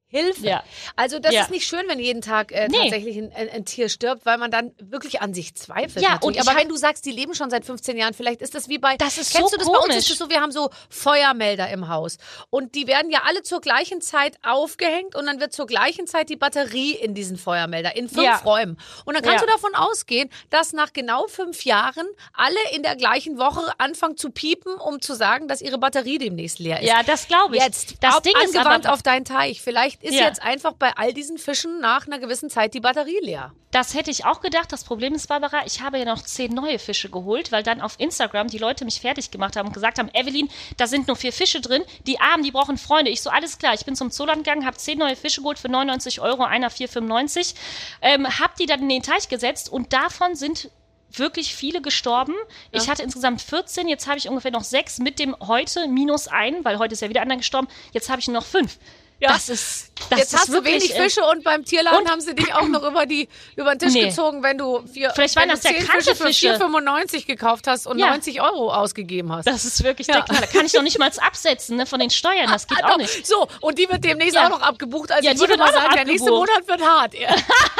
Hilfe. Ja. Also das Ja. ist nicht schön, wenn jeden Tag äh, Nee. tatsächlich ein, ein, ein Tier stirbt, weil man dann wirklich an sich zweifelt. Ja, natürlich. und ich Aber hab- wenn du sagst, die leben schon seit fünfzehn Jahren, vielleicht ist das wie bei... Das ist kennst so du das? Bei uns komisch. ist es so, wir haben so Feuermelder im Haus. Und die werden ja alle zur gleichen Zeit aufgehängt und dann wird zur gleichen Zeit die Batterie in diesen Feuermelder, in fünf Ja. Räumen. Und dann kannst Ja. du davon ausgehen, dass nach genau fünf Jahren alle in der gleichen Woche anfangen zu piepen, um zu sagen, dass ihre Batterie demnächst leer ist. Ja, das glaube ich. Jetzt, das ab, Ding ist angewandt aber, auf deinen Teich. Vielleicht ist Ja. jetzt einfach bei all diesen Fischen nach einer gewissen Zeit die Batterie leer. das hätte ich auch gedacht. Das Problem ist, Barbara, ich habe ja noch zehn neue Fische geholt, weil dann auf Instagram die Leute mich fertig gemacht haben und gesagt haben, Evelyn, da sind nur vier Fische drin, die Armen, die brauchen Freunde. Ich so, alles klar, ich bin zum Zooland gegangen, habe zehn neue Fische geholt für neunundneunzig Euro, einer vier fünfundneunzig, ähm, habe die dann in den Teich gesetzt und davon sind wirklich viele gestorben. Ich hatte insgesamt vierzehn, jetzt habe ich ungefähr noch sechs mit dem heute minus ein, weil heute ist ja wieder einer gestorben. Jetzt habe ich nur noch fünf. Ja. Das ist, das Jetzt ist hast du wirklich, wenig äh, Fische und beim Tierladen und- haben sie dich auch noch über, die, über den Tisch Nee. gezogen, wenn du, vier, Vielleicht wenn waren du das ja zehn kranke Fische für Fische. vier fünfundneunzig gekauft hast und Ja. neunzig Euro ausgegeben hast. Das ist wirklich Ja. der Knaller. Kann ich noch nicht mal absetzen, ne, von den Steuern. Das geht Ah, auch doch. nicht. So, und die wird demnächst Ja. auch noch abgebucht. Also Ja, ich die würde wird mal auch noch sagen, der nächste abgebucht. Monat wird hart. Ja.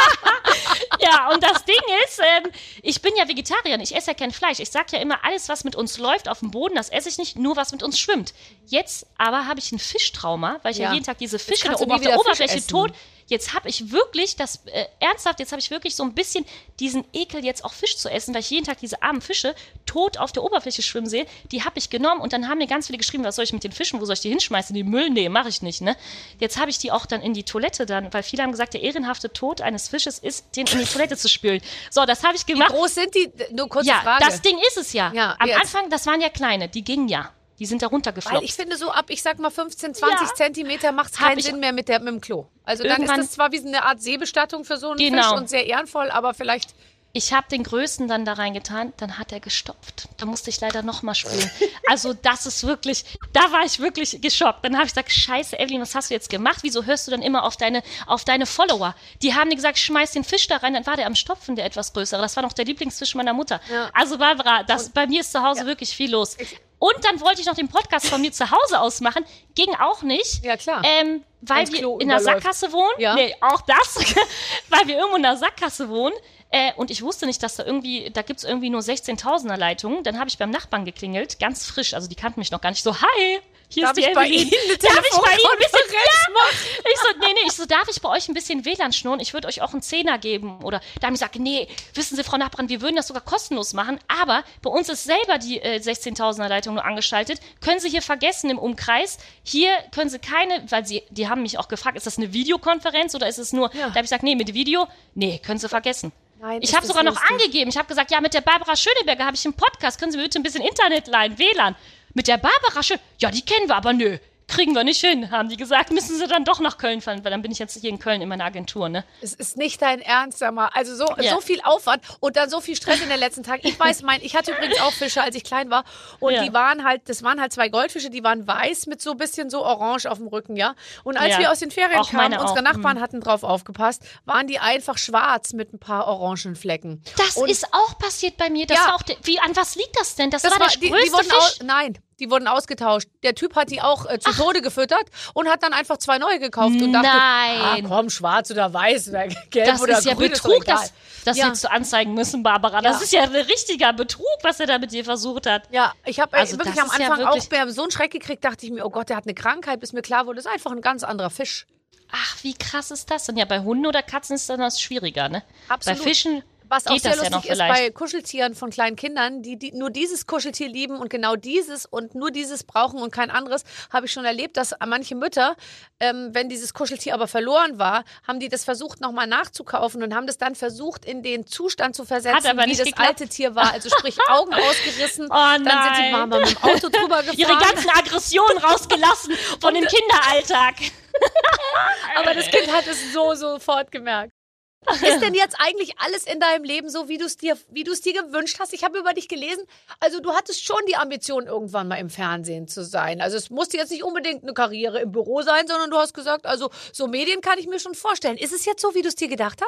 Ja, und das Ding ist, ähm, ich bin ja Vegetarier, ich esse ja kein Fleisch. Ich sag ja immer, alles, was mit uns läuft auf dem Boden, das esse ich nicht, nur was mit uns schwimmt. Jetzt aber habe ich ein Fischtrauma, weil ich ja, Ja. jeden Tag diese Fische da kannst du oben nie auf der wieder Fisch Oberfläche essen. tot. Jetzt habe ich wirklich das, äh, ernsthaft, jetzt habe ich wirklich so ein bisschen diesen Ekel, jetzt auch Fisch zu essen, weil ich jeden Tag diese armen Fische tot auf der Oberfläche schwimmen sehe. Die habe ich genommen und dann haben mir ganz viele geschrieben, was soll ich mit den Fischen, wo soll ich die hinschmeißen? In den Müll? Nee, mache ich nicht, ne? Jetzt habe ich die auch dann in die Toilette dann, weil viele haben gesagt, der ehrenhafte Tod eines Fisches ist, den in die Toilette zu spülen. So, das habe ich Wie gemacht. groß sind die? Nur kurze Ja, Frage. das Ding ist es ja. Ja, Am jetzt. Anfang, das waren ja kleine, die gingen ja. Die sind da Weil runtergefloppt. ich finde, so ab, ich sag mal, fünfzehn, zwanzig Ja. Zentimeter macht es Hab keinen ich- Sinn mehr mit, der, mit dem Klo. Also dann ist Irgendwann- das zwar wie so eine Art Seebestattung für so einen Genau. Fisch und sehr ehrenvoll, aber vielleicht... Ich habe den größten dann da reingetan, dann hat er gestopft. Da musste ich leider nochmal spülen. Also das ist wirklich, da war ich wirklich geschockt. Dann habe ich gesagt, scheiße, Evelyn, was hast du jetzt gemacht? Wieso hörst du dann immer auf deine, auf deine Follower? Die haben dir gesagt, schmeiß den Fisch da rein. Dann war der am Stopfen, der etwas größere. Das war noch der Lieblingsfisch meiner Mutter. Ja. Also Barbara, das, bei mir ist zu Hause wirklich viel los. Und dann wollte ich noch den Podcast von mir zu Hause ausmachen. Ging auch nicht. Ja, klar. Ähm, weil Wenn's wir Klo in der überläuft. Sackgasse wohnen. Ja. Nee, auch das. Weil wir irgendwo in der Sackgasse wohnen. Äh, und ich wusste nicht, dass da irgendwie, da gibt's irgendwie nur sechzehntausender Leitungen. Dann habe ich beim Nachbarn geklingelt, ganz frisch. Also die kannten mich noch gar nicht. So, hi, hier Darf ist die ich bei Evelyn. Ihnen eine Darf ich bei Ihnen ein bisschen, Telefonkonferenz machen? ich so, nee, nee, ich so, darf ich bei euch ein bisschen W L A N schnurren? Ich würde euch auch einen Zehner geben. Oder da haben die gesagt, nee, wissen Sie, Frau Nachbarin, wir würden das sogar kostenlos machen. Aber bei uns ist selber die äh, sechzehntausender Leitung nur angeschaltet. Können Sie hier vergessen im Umkreis. Hier können Sie keine, weil sie, die haben mich auch gefragt, ist das eine Videokonferenz oder ist es nur, Ja. da habe ich gesagt, nee, mit Video, nee, können Sie vergessen. Nein, Ich ist habe das sogar noch lustig. angegeben, ich habe gesagt, ja, mit der Barbara Schöneberger habe ich einen Podcast, können Sie mir bitte ein bisschen Internet leihen, W L A N. Mit der Barbara Schön, ja, die kennen wir, aber nö, kriegen wir nicht hin, haben die gesagt, müssen Sie dann doch nach Köln fahren, weil dann bin ich jetzt hier in Köln in meiner Agentur, ne? Es ist nicht dein Ernst, sag mal. Also so, Ja. so viel Aufwand und dann so viel Stress in den letzten Tagen. Ich weiß, mein, ich hatte übrigens auch Fische, als ich klein war. Und Ja. die waren halt, das waren halt zwei Goldfische, die waren weiß mit so ein bisschen so orange auf dem Rücken, ja. Und als Ja. wir aus den Ferien Auch kamen, meine unsere auch. Nachbarn hatten drauf aufgepasst, waren die einfach schwarz mit ein paar orangen Flecken. Das Und ist auch passiert bei mir, das Ja. war auch, der, wie, an was liegt das denn? Das, das war war, der die, größte die wurden Fisch. aus, nein, die wurden ausgetauscht. Der Typ hat die auch äh, zu Tode gefüttert und hat dann einfach zwei neue gekauft und dachte, Nein. ah, komm, schwarz oder weiß oder gelb Das oder ist ja grün, ist doch Betrug, egal. das, das Ja. hättest du anzeigen müssen, Barbara. Das Ja. ist ja ein richtiger Betrug, was er da mit dir versucht hat. Ja, ich habe Also wirklich das am ist ja Anfang wirklich- auch bei so einen Schreck gekriegt, dachte ich mir, oh Gott, der hat eine Krankheit, bis mir klar wurde, das ist einfach ein ganz anderer Fisch. Ach, wie krass ist das? Und ja, bei Hunden oder Katzen ist dann das schwieriger, ne? Absolut. Bei Fischen Was auch geht sehr das ja lustig noch ist vielleicht. bei Kuscheltieren von kleinen Kindern, die, die nur dieses Kuscheltier lieben und genau dieses und nur dieses brauchen und kein anderes, habe ich schon erlebt, dass manche Mütter, ähm, wenn dieses Kuscheltier aber verloren war, haben die das versucht nochmal nachzukaufen und haben das dann versucht in den Zustand zu versetzen, Hat aber wie nicht das geklappt. alte Tier war. Also sprich Augen ausgerissen, Oh dann sind die nein. Mama mit dem Auto drüber gefahren. ihre ganzen Aggressionen rausgelassen von dem Kinderalltag. Aber das Kind hat es so sofort gemerkt. Ist denn jetzt eigentlich alles in deinem Leben so, wie du es dir, wie du es dir gewünscht hast? Ich habe über dich gelesen, also du hattest schon die Ambition, irgendwann mal im Fernsehen zu sein. Also es musste jetzt nicht unbedingt eine Karriere im Büro sein, sondern du hast gesagt, also so Medien kann ich mir schon vorstellen. Ist es jetzt so, wie du es dir gedacht hast?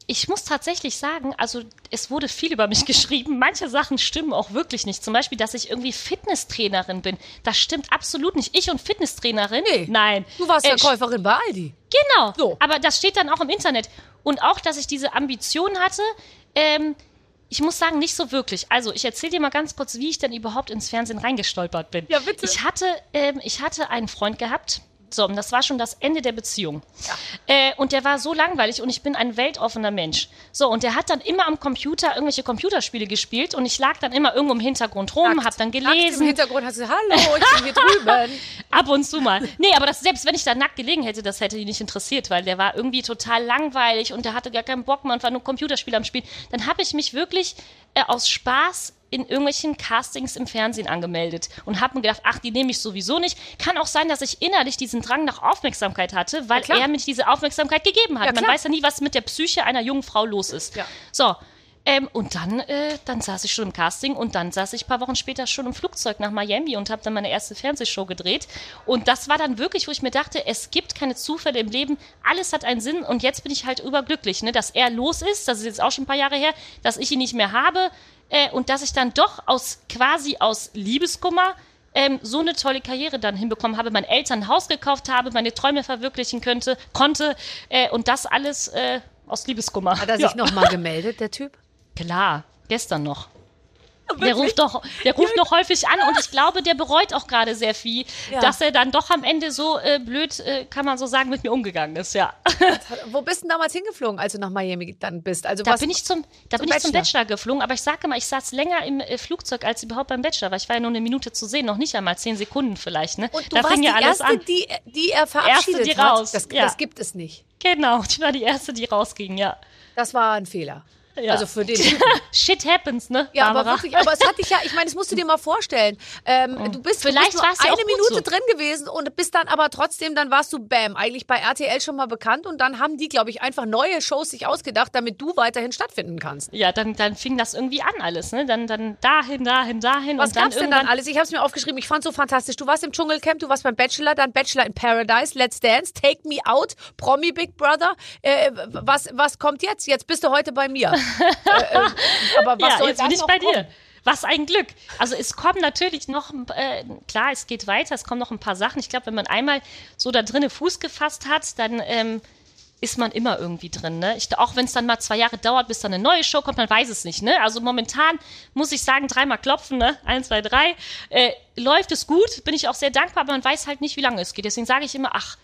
ich muss tatsächlich sagen, also es wurde viel über mich geschrieben. Manche Sachen stimmen auch wirklich nicht. Zum Beispiel, dass ich irgendwie Fitnesstrainerin bin. Das stimmt absolut nicht. Ich und Fitnesstrainerin? Nee. Nein. Du warst Äh, Verkäuferin bei Aldi. Genau. So. Aber das steht dann auch im Internet. Und auch, dass ich diese Ambition hatte, ähm, ich muss sagen, nicht so wirklich. Also, ich erzähle dir mal ganz kurz, wie ich denn überhaupt ins Fernsehen reingestolpert bin. Ja, bitte. Ich hatte, ähm, ich hatte einen Freund gehabt. So, und das war schon das Ende der Beziehung. Ja. Äh, und der war so langweilig und ich bin ein weltoffener Mensch. So, und der hat dann immer am Computer irgendwelche Computerspiele gespielt und ich lag dann immer irgendwo im Hintergrund rum, Nackt. hab dann Nackt gelesen. im Hintergrund hast du, hallo, ich bin hier drüben. Ab und zu mal. Nee, aber das, selbst wenn ich da nackt gelegen hätte, das hätte ihn nicht interessiert, weil der war irgendwie total langweilig und der hatte gar keinen Bock mehr und war nur Computerspiele am Spielen. Dann habe ich mich wirklich äh, aus Spaß in irgendwelchen Castings im Fernsehen angemeldet und habe mir gedacht, ach, die nehme ich sowieso nicht. Kann auch sein, dass ich innerlich diesen Drang nach Aufmerksamkeit hatte, weil Ja, er mir diese Aufmerksamkeit gegeben hat. Ja, Man klar. weiß ja nie, was mit der Psyche einer jungen Frau los ist. Ja. So, ähm, und dann, äh, dann saß ich schon im Casting und dann saß ich ein paar Wochen später schon im Flugzeug nach Miami und habe dann meine erste Fernsehshow gedreht. Und das war dann wirklich, wo ich mir dachte, es gibt keine Zufälle im Leben, alles hat einen Sinn und jetzt bin ich halt überglücklich, ne, dass er los ist, das ist jetzt auch schon ein paar Jahre her, dass ich ihn nicht mehr habe, Äh, und dass ich dann doch aus quasi aus Liebeskummer ähm, so eine tolle Karriere dann hinbekommen habe, meinen Eltern ein Haus gekauft habe, meine Träume verwirklichen könnte, konnte äh, und das alles äh, aus Liebeskummer. Hat er sich nochmal gemeldet, der Typ? Klar, gestern noch. Der ruft, doch, der ruft noch häufig an und ich glaube, der bereut auch gerade sehr viel, Ja. dass er dann doch am Ende so äh, blöd, äh, kann man so sagen, mit mir umgegangen ist, ja. Wo bist du denn damals hingeflogen, als du nach Miami dann bist? Also Da was, bin ich zum, da zum bin ich zum Bachelor? Bachelor geflogen, aber ich sage mal, ich saß länger im äh, Flugzeug als überhaupt beim Bachelor, weil ich war ja nur eine Minute zu sehen, noch nicht einmal zehn Sekunden vielleicht, ne? Und du da warst fing die ja alles Erste, an. die, die er verabschiedet die hat. raus, Das, ja. das gibt es nicht. Genau, ich war die Erste, die rausging, ja. Das war ein Fehler. Ja. Also für den Typen. Shit happens, ne? Ja, aber Barbara? wirklich, aber es hat dich ja, ich meine, das musst du dir mal vorstellen. Ähm, du bist, Vielleicht du bist war's nur ja eine auch gut Minute so. drin gewesen und bist dann aber trotzdem, dann warst du Bam, eigentlich bei R T L schon mal bekannt und dann haben die, glaube ich, einfach neue Shows sich ausgedacht, damit du weiterhin stattfinden kannst. Ja, dann, dann fing das irgendwie an alles, ne? Dann, dann dahin, dahin, dahin Was und dann gab's denn irgendwann. dann alles? Ich habe es mir aufgeschrieben, ich fand's so fantastisch. Du warst im Dschungelcamp, du warst beim Bachelor, dann Bachelor in Paradise, Let's Dance, Take Me Out, Promi Big Brother. Äh, was, was kommt jetzt? Jetzt bist du heute bei mir. äh, äh, aber was ja, soll jetzt dann bin ich noch bei kommen? dir. Was ein Glück. Also es kommen natürlich noch, äh, klar, es geht weiter, es kommen noch ein paar Sachen. Ich glaube, wenn man einmal so da drinnen Fuß gefasst hat, dann ähm, ist man immer irgendwie drin. Ne? Ich, auch wenn es dann mal zwei Jahre dauert, bis dann eine neue Show kommt, man weiß es nicht. Ne? Also momentan muss ich sagen, dreimal klopfen, ne? eins, zwei, drei. Äh, läuft es gut, bin ich auch sehr dankbar, aber man weiß halt nicht, wie lange es geht. Deswegen sage ich immer, ach,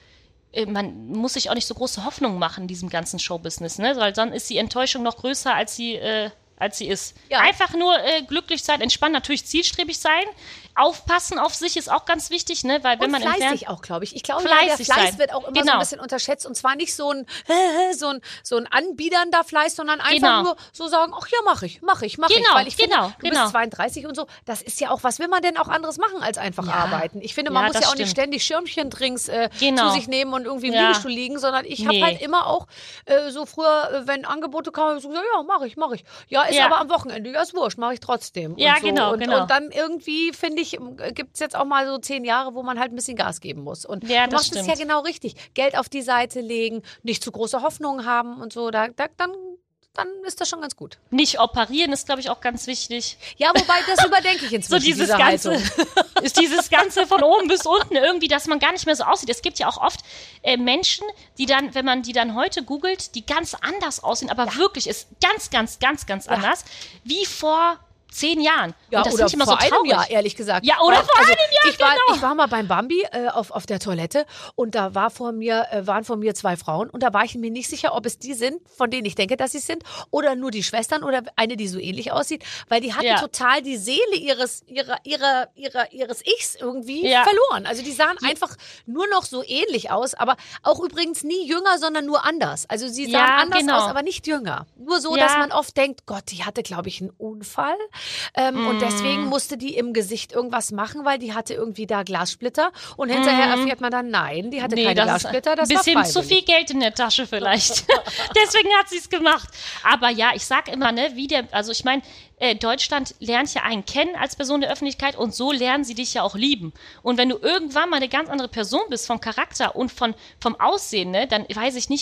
man muss sich auch nicht so große Hoffnungen machen in diesem ganzen Showbusiness, ne? Weil dann ist die Enttäuschung noch größer, als sie, äh, als sie ist. Ja. Einfach nur äh, glücklich sein, entspannen, natürlich zielstrebig sein. Aufpassen auf sich ist auch ganz wichtig, ne? Weil wenn Und man im fleißig Fern- auch, glaube ich. Ich glaube, ja, der Fleißig Fleiß sein. wird auch immer so Genau. ein bisschen unterschätzt. Und zwar nicht so ein, so ein, so ein anbiedernder Fleiß, sondern einfach Genau. nur so sagen, ach ja, mach ich, mach ich, mach ich. Genau, Weil ich finde, genau, du genau. bist zweiunddreißig und so, das ist ja auch, was will man denn auch anderes machen als einfach Ja. arbeiten? Ich finde, man Ja, muss das ja auch nicht stimmt. ständig Schirmchendrinks äh, Genau. zu sich nehmen und irgendwie im Ja. Liegestuhl liegen, sondern ich habe Nee. halt immer auch äh, so früher, äh, wenn Angebote kamen, hab ich so gesagt, ja, mach ich, mach ich. Ja, ist Ja. aber am Wochenende, ja, ist wurscht, mache ich trotzdem. Ja, und so. genau, und, genau. Und dann irgendwie, finde ich, gibt es jetzt auch mal so zehn Jahre, wo man halt ein bisschen Gas geben muss. Und Ja, du das machst es stimmt. ja genau richtig. Geld auf die Seite legen, nicht zu große Hoffnungen haben und so. Da, da, dann, dann ist das schon ganz gut. Nicht operieren ist, glaube ich, auch ganz wichtig. Ja, wobei, das überdenke ich So inzwischen, dieses diese Ganze, Haltung. ist dieses Ganze von oben bis unten irgendwie, dass man gar nicht mehr so aussieht. Es gibt ja auch oft äh, Menschen, die dann, wenn man die dann heute googelt, die ganz anders aussehen, aber wirklich ist ganz, ganz, ganz, ganz anders, wie vor zehn Jahren. Ja, und das oder finde ich immer vor so traurig. einem Jahr, ehrlich gesagt. Ja, oder Weil, vor also, einem Jahr, ich war, genau. Ich war mal beim Bambi äh, auf, auf der Toilette und da war vor mir, äh, waren vor mir zwei Frauen und da war ich mir nicht sicher, ob es die sind, von denen ich denke, dass sie es sind, oder nur die Schwestern oder eine, die so ähnlich aussieht, weil die hatten Ja. total die Seele ihres, ihrer, ihrer, ihrer, ihres Ichs irgendwie Ja. verloren. Also die sahen einfach nur noch so ähnlich aus, aber auch übrigens nie jünger, sondern nur anders. Also sie sahen Ja, anders genau. aus, aber nicht jünger. Nur so, Ja. dass man oft denkt, Gott, die hatte, glaube ich, einen Unfall ähm, und Mm. deswegen musste die im Gesicht irgendwas machen, weil die hatte irgendwie da Glassplitter und hinterher erfährt man dann, nein, die hatte keine das Glassplitter, das ist ein war bisschen freiwillig. zu viel Geld in der Tasche vielleicht. Deswegen hat sie es gemacht. Aber ja, ich sag immer, ne, wie der, also ich meine, äh, Deutschland lernt ja einen kennen als Person der Öffentlichkeit und so lernen sie dich ja auch lieben. Und wenn du irgendwann mal eine ganz andere Person bist vom Charakter und von, vom Aussehen, ne, dann weiß ich nicht, ob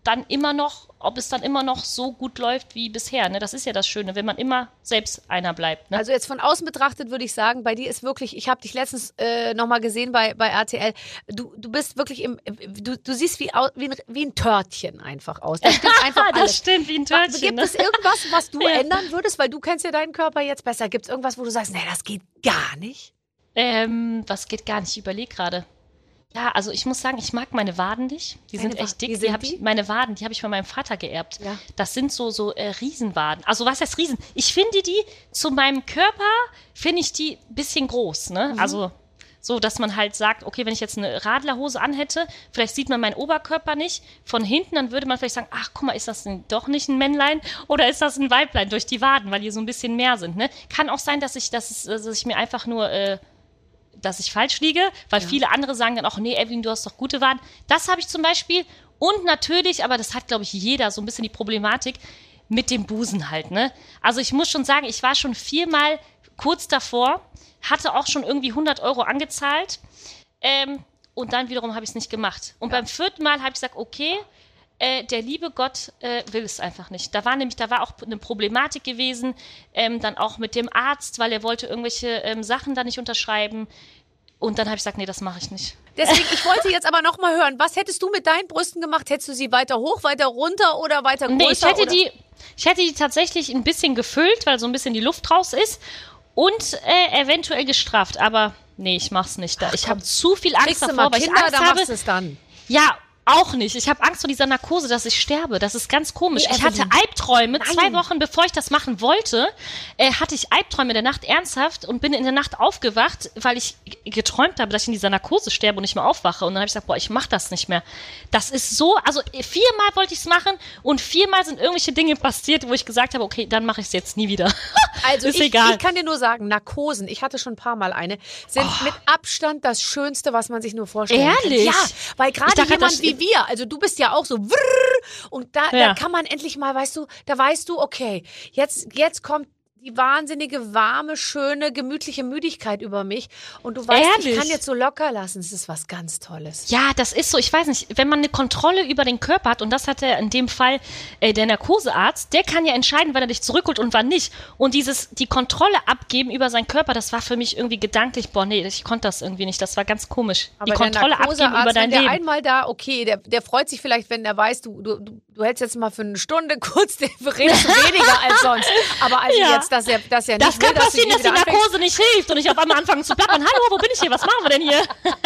dann immer noch, ob es dann immer noch so gut läuft wie bisher. Ne? Das ist ja das Schöne, wenn man immer selbst einer bleibt. Ne? Also jetzt von außen betrachtet würde ich sagen, bei dir ist wirklich, ich habe dich letztens äh, nochmal gesehen bei, bei R T L, du, du bist wirklich, im, du, du siehst wie, au, wie, ein, wie ein Törtchen einfach aus. Das stimmt einfach alles. Das stimmt, wie ein Törtchen. Gibt ne? es irgendwas, was du Ja. ändern würdest, weil du kennst ja deinen Körper jetzt besser. Gibt es irgendwas, wo du sagst, nee, das geht gar nicht? Ähm, was geht gar nicht, ich überlege gerade. Ja, also ich muss sagen, ich mag meine Waden nicht. Die Deine sind Wa- echt dick. wie Die sind hab die? ich, meine Waden, die habe ich von meinem Vater geerbt. Ja. Das sind so, so äh, Riesenwaden. Also was heißt Riesen? Ich finde die, zu meinem Körper, finde ich die ein bisschen groß. Ne? Mhm. Also so, dass man halt sagt, okay, wenn ich jetzt eine Radlerhose anhätte, vielleicht sieht man meinen Oberkörper nicht. Von hinten, dann würde man vielleicht sagen, ach, guck mal, ist das denn doch nicht ein Männlein oder ist das ein Weiblein durch die Waden, weil die so ein bisschen mehr sind. Ne? Kann auch sein, dass ich, dass, es, dass ich mir einfach nur... Äh, dass ich falsch liege, weil Ja. viele andere sagen dann auch, nee, Evelyn, du hast doch gute Waden. Das habe ich zum Beispiel. Und natürlich, aber das hat, glaube ich, jeder so ein bisschen die Problematik mit dem Busen halt, ne? Also ich muss schon sagen, ich war schon viermal kurz davor, hatte auch schon irgendwie hundert Euro angezahlt ähm, und dann wiederum habe ich es nicht gemacht. Und Ja. beim vierten Mal habe ich gesagt, okay, äh, der liebe Gott äh, will es einfach nicht. Da war nämlich, da war auch eine Problematik gewesen, ähm, dann auch mit dem Arzt, weil er wollte irgendwelche ähm, Sachen da nicht unterschreiben. Und dann habe ich gesagt, nee, das mache ich nicht. Deswegen, ich wollte jetzt aber noch mal hören, was hättest du mit deinen Brüsten gemacht? Hättest du sie weiter hoch, weiter runter oder weiter größer? Nee, ich hätte, oder? die, ich hätte die tatsächlich ein bisschen gefüllt, weil so ein bisschen die Luft raus ist und äh, eventuell gestrafft. Aber nee, ich mach's nicht. Da. Ich habe zu viel Angst Kriegst du davor, mal weil Kinder, ich Angst dann habe. machst du es dann. Ja, auch nicht. Ich habe Angst vor dieser Narkose, dass ich sterbe. Das ist ganz komisch. Nee, Ich hatte Evelyn. Albträume. Nein. Zwei Wochen bevor ich das machen wollte, äh, hatte ich Albträume in der Nacht ernsthaft und bin in der Nacht aufgewacht, weil ich g- geträumt habe, dass ich in dieser Narkose sterbe und nicht mehr aufwache. Und dann habe ich gesagt, boah, ich mache das nicht mehr. Das ist so, also äh, viermal wollte ich es machen und viermal sind irgendwelche Dinge passiert, wo ich gesagt habe, okay, dann mache ich es jetzt nie wieder. Also ist ich, egal. ich kann dir nur sagen, Narkosen, ich hatte schon ein paar Mal eine, sind mit Abstand das Schönste, was man sich nur vorstellen Ehrlich? kann. Ja, weil gerade Ich dachte, jemand das- wie wir, also du bist ja auch so wrrr, und da, da Ja. kann man endlich mal, weißt du, da weißt du, okay, jetzt, jetzt kommt die wahnsinnige, warme, schöne, gemütliche Müdigkeit über mich und du weißt, ich Ehrlich? kann jetzt so locker lassen, das ist was ganz Tolles. Ja, das ist so, ich weiß nicht, wenn man eine Kontrolle über den Körper hat, und das hat er in dem Fall äh, der Narkosearzt, der kann ja entscheiden, wann er dich zurückholt und wann nicht. Und dieses, die Kontrolle abgeben über seinen Körper, das war für mich irgendwie gedanklich, boah, nee, ich konnte das irgendwie nicht, das war ganz komisch. Aber die Kontrolle der abgeben Narkosearzt, über dein wenn der Leben. einmal da, okay, der, der freut sich vielleicht, wenn der weiß, du, du, du, du hältst jetzt mal für eine Stunde kurz, den redest du weniger als sonst. Aber also Ja. jetzt, dass er, dass er nicht Das kann will, dass passieren, du dass die hier wieder anfängst. Narkose nicht hilft und ich auf einmal anfange zu plappern. Hallo, wo bin ich hier? Was machen wir denn hier?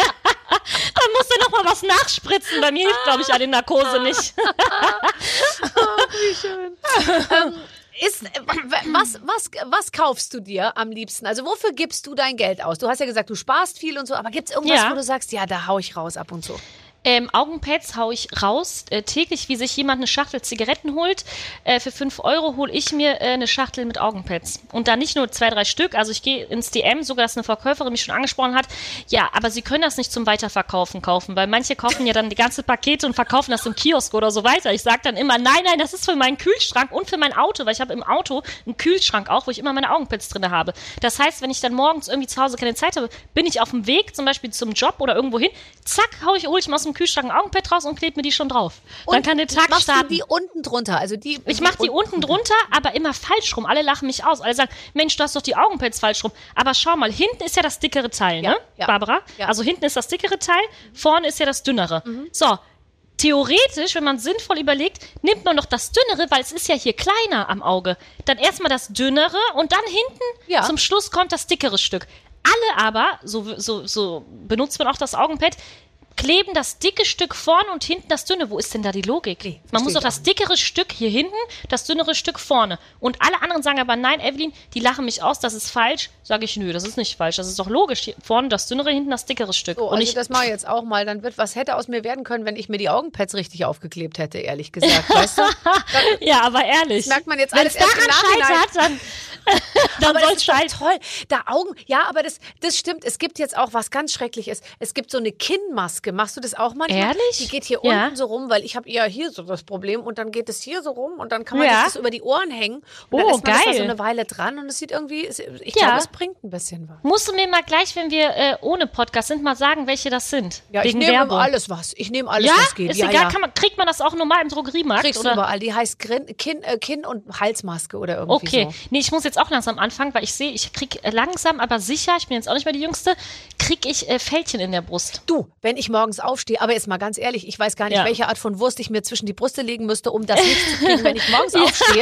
Dann musst du noch mal was nachspritzen. Bei mir hilft, glaube ich, eine Narkose nicht. ähm, ist, äh, w- was, was, was kaufst du dir am liebsten? Also wofür gibst du dein Geld aus? Du hast ja gesagt, du sparst viel und so, aber gibt es irgendwas, Ja. wo du sagst, ja, da hau ich raus ab und zu? Ähm, Augenpads hau ich raus. Äh, täglich, wie sich jemand eine Schachtel Zigaretten holt, äh, für fünf Euro hole ich mir äh, eine Schachtel mit Augenpads. Und da nicht nur zwei, drei Stück. Also ich gehe ins D M, sogar dass eine Verkäuferin mich schon angesprochen hat. Ja, aber sie können das nicht zum Weiterverkaufen kaufen, weil manche kaufen ja dann die ganze Pakete und verkaufen das im Kiosk oder so weiter. Ich sage dann immer, nein, nein, das ist für meinen Kühlschrank und für mein Auto, weil ich habe im Auto einen Kühlschrank auch, wo ich immer meine Augenpads drin habe. Das heißt, wenn ich dann morgens irgendwie zu Hause keine Zeit habe, bin ich auf dem Weg, zum Beispiel zum Job oder irgendwo hin, zack, hau ich, hole ich mal aus dem Kühlschrank ein Augenpad raus und klebe mir die schon drauf. Dann kann der Tag machst starten. du die unten drunter? Also die, Ich mache die unten drunter, aber immer falsch rum. Alle lachen mich aus. Alle sagen, Mensch, du hast doch die Augenpads falsch rum. Aber schau mal, hinten ist ja das dickere Teil, Ja, ne, ja. Barbara? Ja. Also hinten ist das dickere Teil, vorne ist ja das dünnere. So, theoretisch, wenn man sinnvoll überlegt, nimmt man doch das dünnere, weil es ist ja hier kleiner am Auge. Dann erstmal das dünnere und dann hinten Ja. zum Schluss kommt das dickere Stück. Alle aber, so, so, so benutzt man auch das Augenpad, kleben das dicke Stück vorne und hinten das dünne. Wo ist denn da die Logik? Nee, Man muss verstehe doch ich das dickere Stück hier hinten, das dünnere Stück vorne. Und alle anderen sagen aber, nein, Evelyn, die lachen mich aus, das ist falsch. Sage ich, nö, das ist nicht falsch. Das ist doch logisch. Hier vorne das dünnere, hinten das dickere Stück. So, und also ich, das mache ich jetzt auch mal. Dann wird, was hätte aus mir werden können, wenn ich mir die Augenpads richtig aufgeklebt hätte, ehrlich gesagt. Weißt du? ja, aber ehrlich. Das merkt man jetzt Wenn alles es erst im daran Nachhinein. scheitert, dann... Dann aber das soll's ist doch sein. toll. Da Augen, ja, aber das, das stimmt. Es gibt jetzt auch was ganz Schreckliches. Es gibt so eine Kinnmaske. Machst du das auch manchmal? Ehrlich? Die geht hier Ja. unten so rum, weil ich habe eher hier so das Problem und dann geht es hier so rum und dann kann man Ja. sich das über die Ohren hängen und dann Oh, lässt man das da geil. so eine Weile dran und es sieht irgendwie, es- ich Ja. glaube, es bringt ein bisschen was. Musst du mir mal gleich, wenn wir äh, ohne Podcast sind, mal sagen, welche das sind? Ja, ich Wegen nehme Werbung. alles was. Ich nehme alles, Ja, was geht. ist ja, egal. ja. Kann man, kriegt man das auch normal im Drogeriemarkt? Kriegst du oder? überall. Die heißt Grin, Kinn, äh, Kinn- und Halsmaske oder irgendwie Okay, so. nee, ich muss jetzt auch langsam anfangen, weil ich sehe, ich krieg äh, langsam, aber sicher, ich bin jetzt auch nicht mehr die Jüngste, krieg ich äh, Fältchen in der Brust. Du, wenn ich morgens aufstehe, aber jetzt mal ganz ehrlich, ich weiß gar nicht, Ja. welche Art von Wurst ich mir zwischen die Brüste legen müsste, um das nicht zu kriegen, wenn ich morgens aufstehe.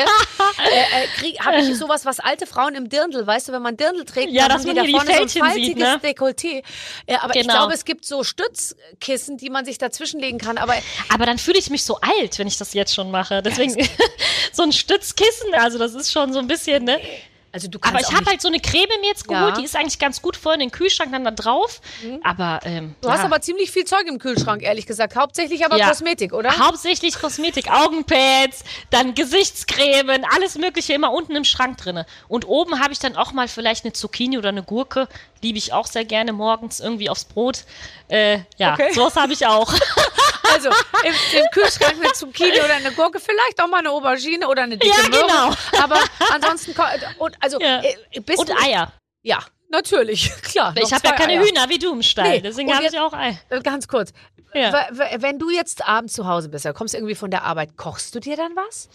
Äh, äh, habe ich sowas, was alte Frauen im Dirndl, weißt du, wenn man Dirndl trägt, Ja, dann dass haben man die hier da die vorne so ein Fältchen sieht, faltiges ne? Dekolleté. Äh, aber ich Genau. glaube, es gibt so Stützkissen, die man sich dazwischenlegen kann, aber Aber dann fühle ich mich so alt, wenn ich das jetzt schon mache. Deswegen so ein Stützkissen, also das ist schon so ein bisschen, ne? also du kannst Aber ich auch habe nicht, halt so eine Creme mir jetzt geholt, Ja. die ist eigentlich ganz gut vorhin in den Kühlschrank dann da drauf. Aber ähm, du ja. hast aber ziemlich viel Zeug im Kühlschrank, ehrlich gesagt. Hauptsächlich aber Ja. Kosmetik, oder? Hauptsächlich Kosmetik, Augenpads, dann Gesichtscremen, alles Mögliche immer unten im Schrank drinne. Und oben habe ich dann auch mal vielleicht eine Zucchini oder eine Gurke, liebe ich auch sehr gerne morgens irgendwie aufs Brot. Äh, ja, Okay. sowas habe ich auch. Also im, im Kühlschrank eine Zucchini oder eine Gurke, vielleicht auch mal eine Aubergine oder eine dicke Ja, Möhre. genau. Aber ansonsten, ko- und, also, Ja. äh, bist Und du, Eier. Ja, natürlich, klar. Ich noch habe ja zwei keine Eier. Hühner wie du im Stall, Nee, deswegen und habe ich jetzt- auch Ei. Äh, Ganz kurz. Ja. W- w- Wenn du jetzt abends zu Hause bist, da kommst du irgendwie von der Arbeit, kochst du dir dann was?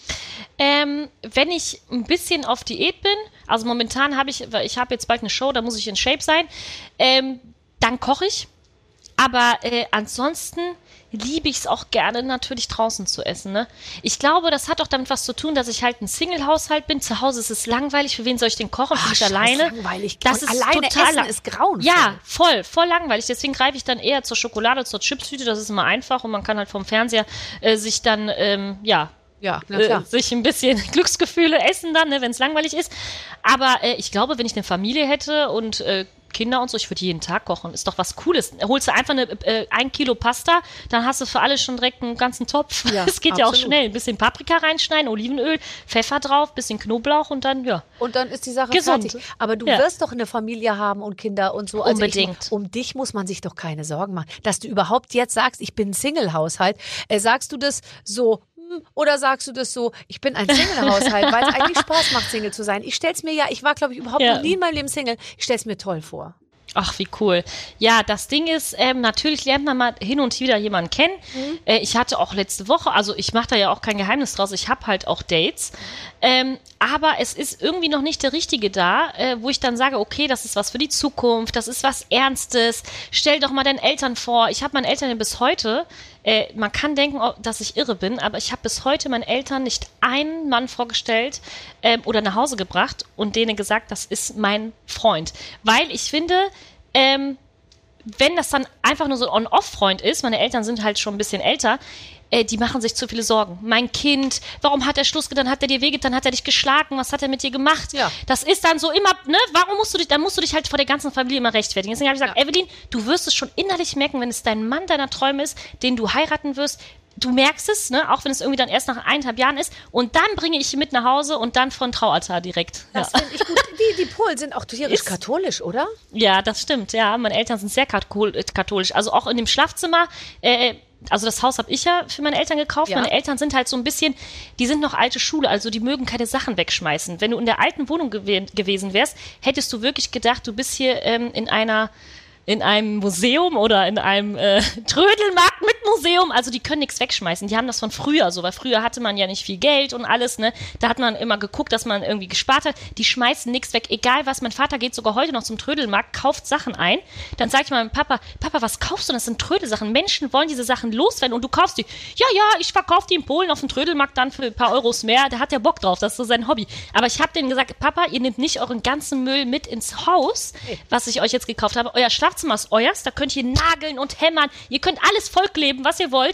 Ähm, wenn ich ein bisschen auf Diät bin, also momentan habe ich, weil ich habe jetzt bald eine Show, da muss ich in Shape sein, ähm, dann koche ich. Aber äh, ansonsten liebe ich es auch gerne, natürlich draußen zu essen. Ne? Ich glaube, das hat auch damit was zu tun, dass ich halt ein Single-Haushalt bin. Zu Hause ist es langweilig. Für wen soll ich denn kochen? Für mich scheiß alleine. langweilig. Das Und ist alleine total essen lang- ist grauenvoll. Ja, voll, voll langweilig. Deswegen greife ich dann eher zur Schokolade, zur Chipstüte. Das ist immer einfach und man kann halt vom Fernseher äh, sich dann, ähm, ja, Ja, na äh, klar. sich ein bisschen Glücksgefühle essen dann, ne, wenn es langweilig ist. Aber äh, ich glaube, wenn ich eine Familie hätte und äh, Kinder und so, ich würde jeden Tag kochen. Ist doch was Cooles. Holst du einfach eine, äh, ein Kilo Pasta, dann hast du für alle schon direkt einen ganzen Topf. Ja, Es geht ja auch absolut. schnell. Ein bisschen Paprika reinschneiden, Olivenöl, Pfeffer drauf, bisschen Knoblauch und dann, ja. Und dann ist die Sache Gesund. fertig. Aber du Ja. wirst doch eine Familie haben und Kinder und so. Also Unbedingt. Ich, um dich muss man sich doch keine Sorgen machen. Dass du überhaupt jetzt sagst, ich bin ein Single-Haushalt. Äh, sagst du das so, hm, oder sagst du das so, ich bin ein Single-Haushalt, weil es eigentlich Spaß macht, Single zu sein. Ich stell's mir ja, ich war, glaube ich, überhaupt Ja. noch nie in meinem Leben Single. Ich stell's mir toll vor. Ach, wie cool. Ja, das Ding ist, ähm, natürlich lernt man mal hin und wieder jemanden kennen. Äh, ich hatte auch letzte Woche, also ich mache da ja auch kein Geheimnis draus, ich habe halt auch Dates. Ähm, aber es ist irgendwie noch nicht der Richtige da, äh, wo ich dann sage, okay, das ist was für die Zukunft, das ist was Ernstes. Stell doch mal deinen Eltern vor. Ich habe meinen Eltern bis heute, äh, man kann denken, oh, dass ich irre bin, aber ich habe bis heute meinen Eltern nicht einen Mann vorgestellt ähm, oder nach Hause gebracht und denen gesagt, das ist mein Freund. Weil ich finde, ähm, wenn das dann einfach nur so ein On-Off-Freund ist, meine Eltern sind halt schon ein bisschen älter, äh, die machen sich zu viele Sorgen. Mein Kind, warum hat er Schluss getan, hat er dir wehgetan, hat er dich geschlagen, was hat er mit dir gemacht? Ja. Das ist dann so immer, ne, warum musst du dich, dann musst du dich halt vor der ganzen Familie immer rechtfertigen. Deswegen habe ich gesagt, Ja. Evelyn, du wirst es schon innerlich merken, wenn es dein Mann deiner Träume ist, den du heiraten wirst, du merkst es, ne, auch wenn es irgendwie dann erst nach eineinhalb Jahren ist und dann bringe ich ihn mit nach Hause und dann von Traualtar direkt. Das Ja. finde ich gut. Die, die Polen sind auch tierisch Ist- katholisch, oder? Ja, das stimmt. Ja, meine Eltern sind sehr kathol- äh, katholisch. Also auch in dem Schlafzimmer. Äh, also das Haus habe ich ja für meine Eltern gekauft. Ja. Meine Eltern sind halt so ein bisschen, die sind noch alte Schule, also die mögen keine Sachen wegschmeißen. Wenn du in der alten Wohnung gew gewesen wärst, hättest du wirklich gedacht, du bist hier ähm, in einer in einem Museum oder in einem äh, Trödelmarkt mit Museum. Also die können nichts wegschmeißen. Die haben das von früher so, weil früher hatte man ja nicht viel Geld und alles, ne? Da hat man immer geguckt, dass man irgendwie gespart hat. Die schmeißen nichts weg, egal was. Mein Vater geht sogar heute noch zum Trödelmarkt, kauft Sachen ein. Dann sag ich mal meinem Papa, Papa, was kaufst du? Das sind Trödelsachen. Menschen wollen diese Sachen loswerden und du kaufst die. Ja, ja, ich verkaufe die in Polen auf dem Trödelmarkt dann für ein paar Euros mehr. Da hat der Bock drauf, das ist so sein Hobby. Aber ich habe denen gesagt, Papa, ihr nehmt nicht euren ganzen Müll mit ins Haus, was ich euch jetzt gekauft habe. Euer Schlafzimmer ist euers, da könnt ihr nageln und hämmern. Ihr könnt alles vollkleben, was ihr wollt.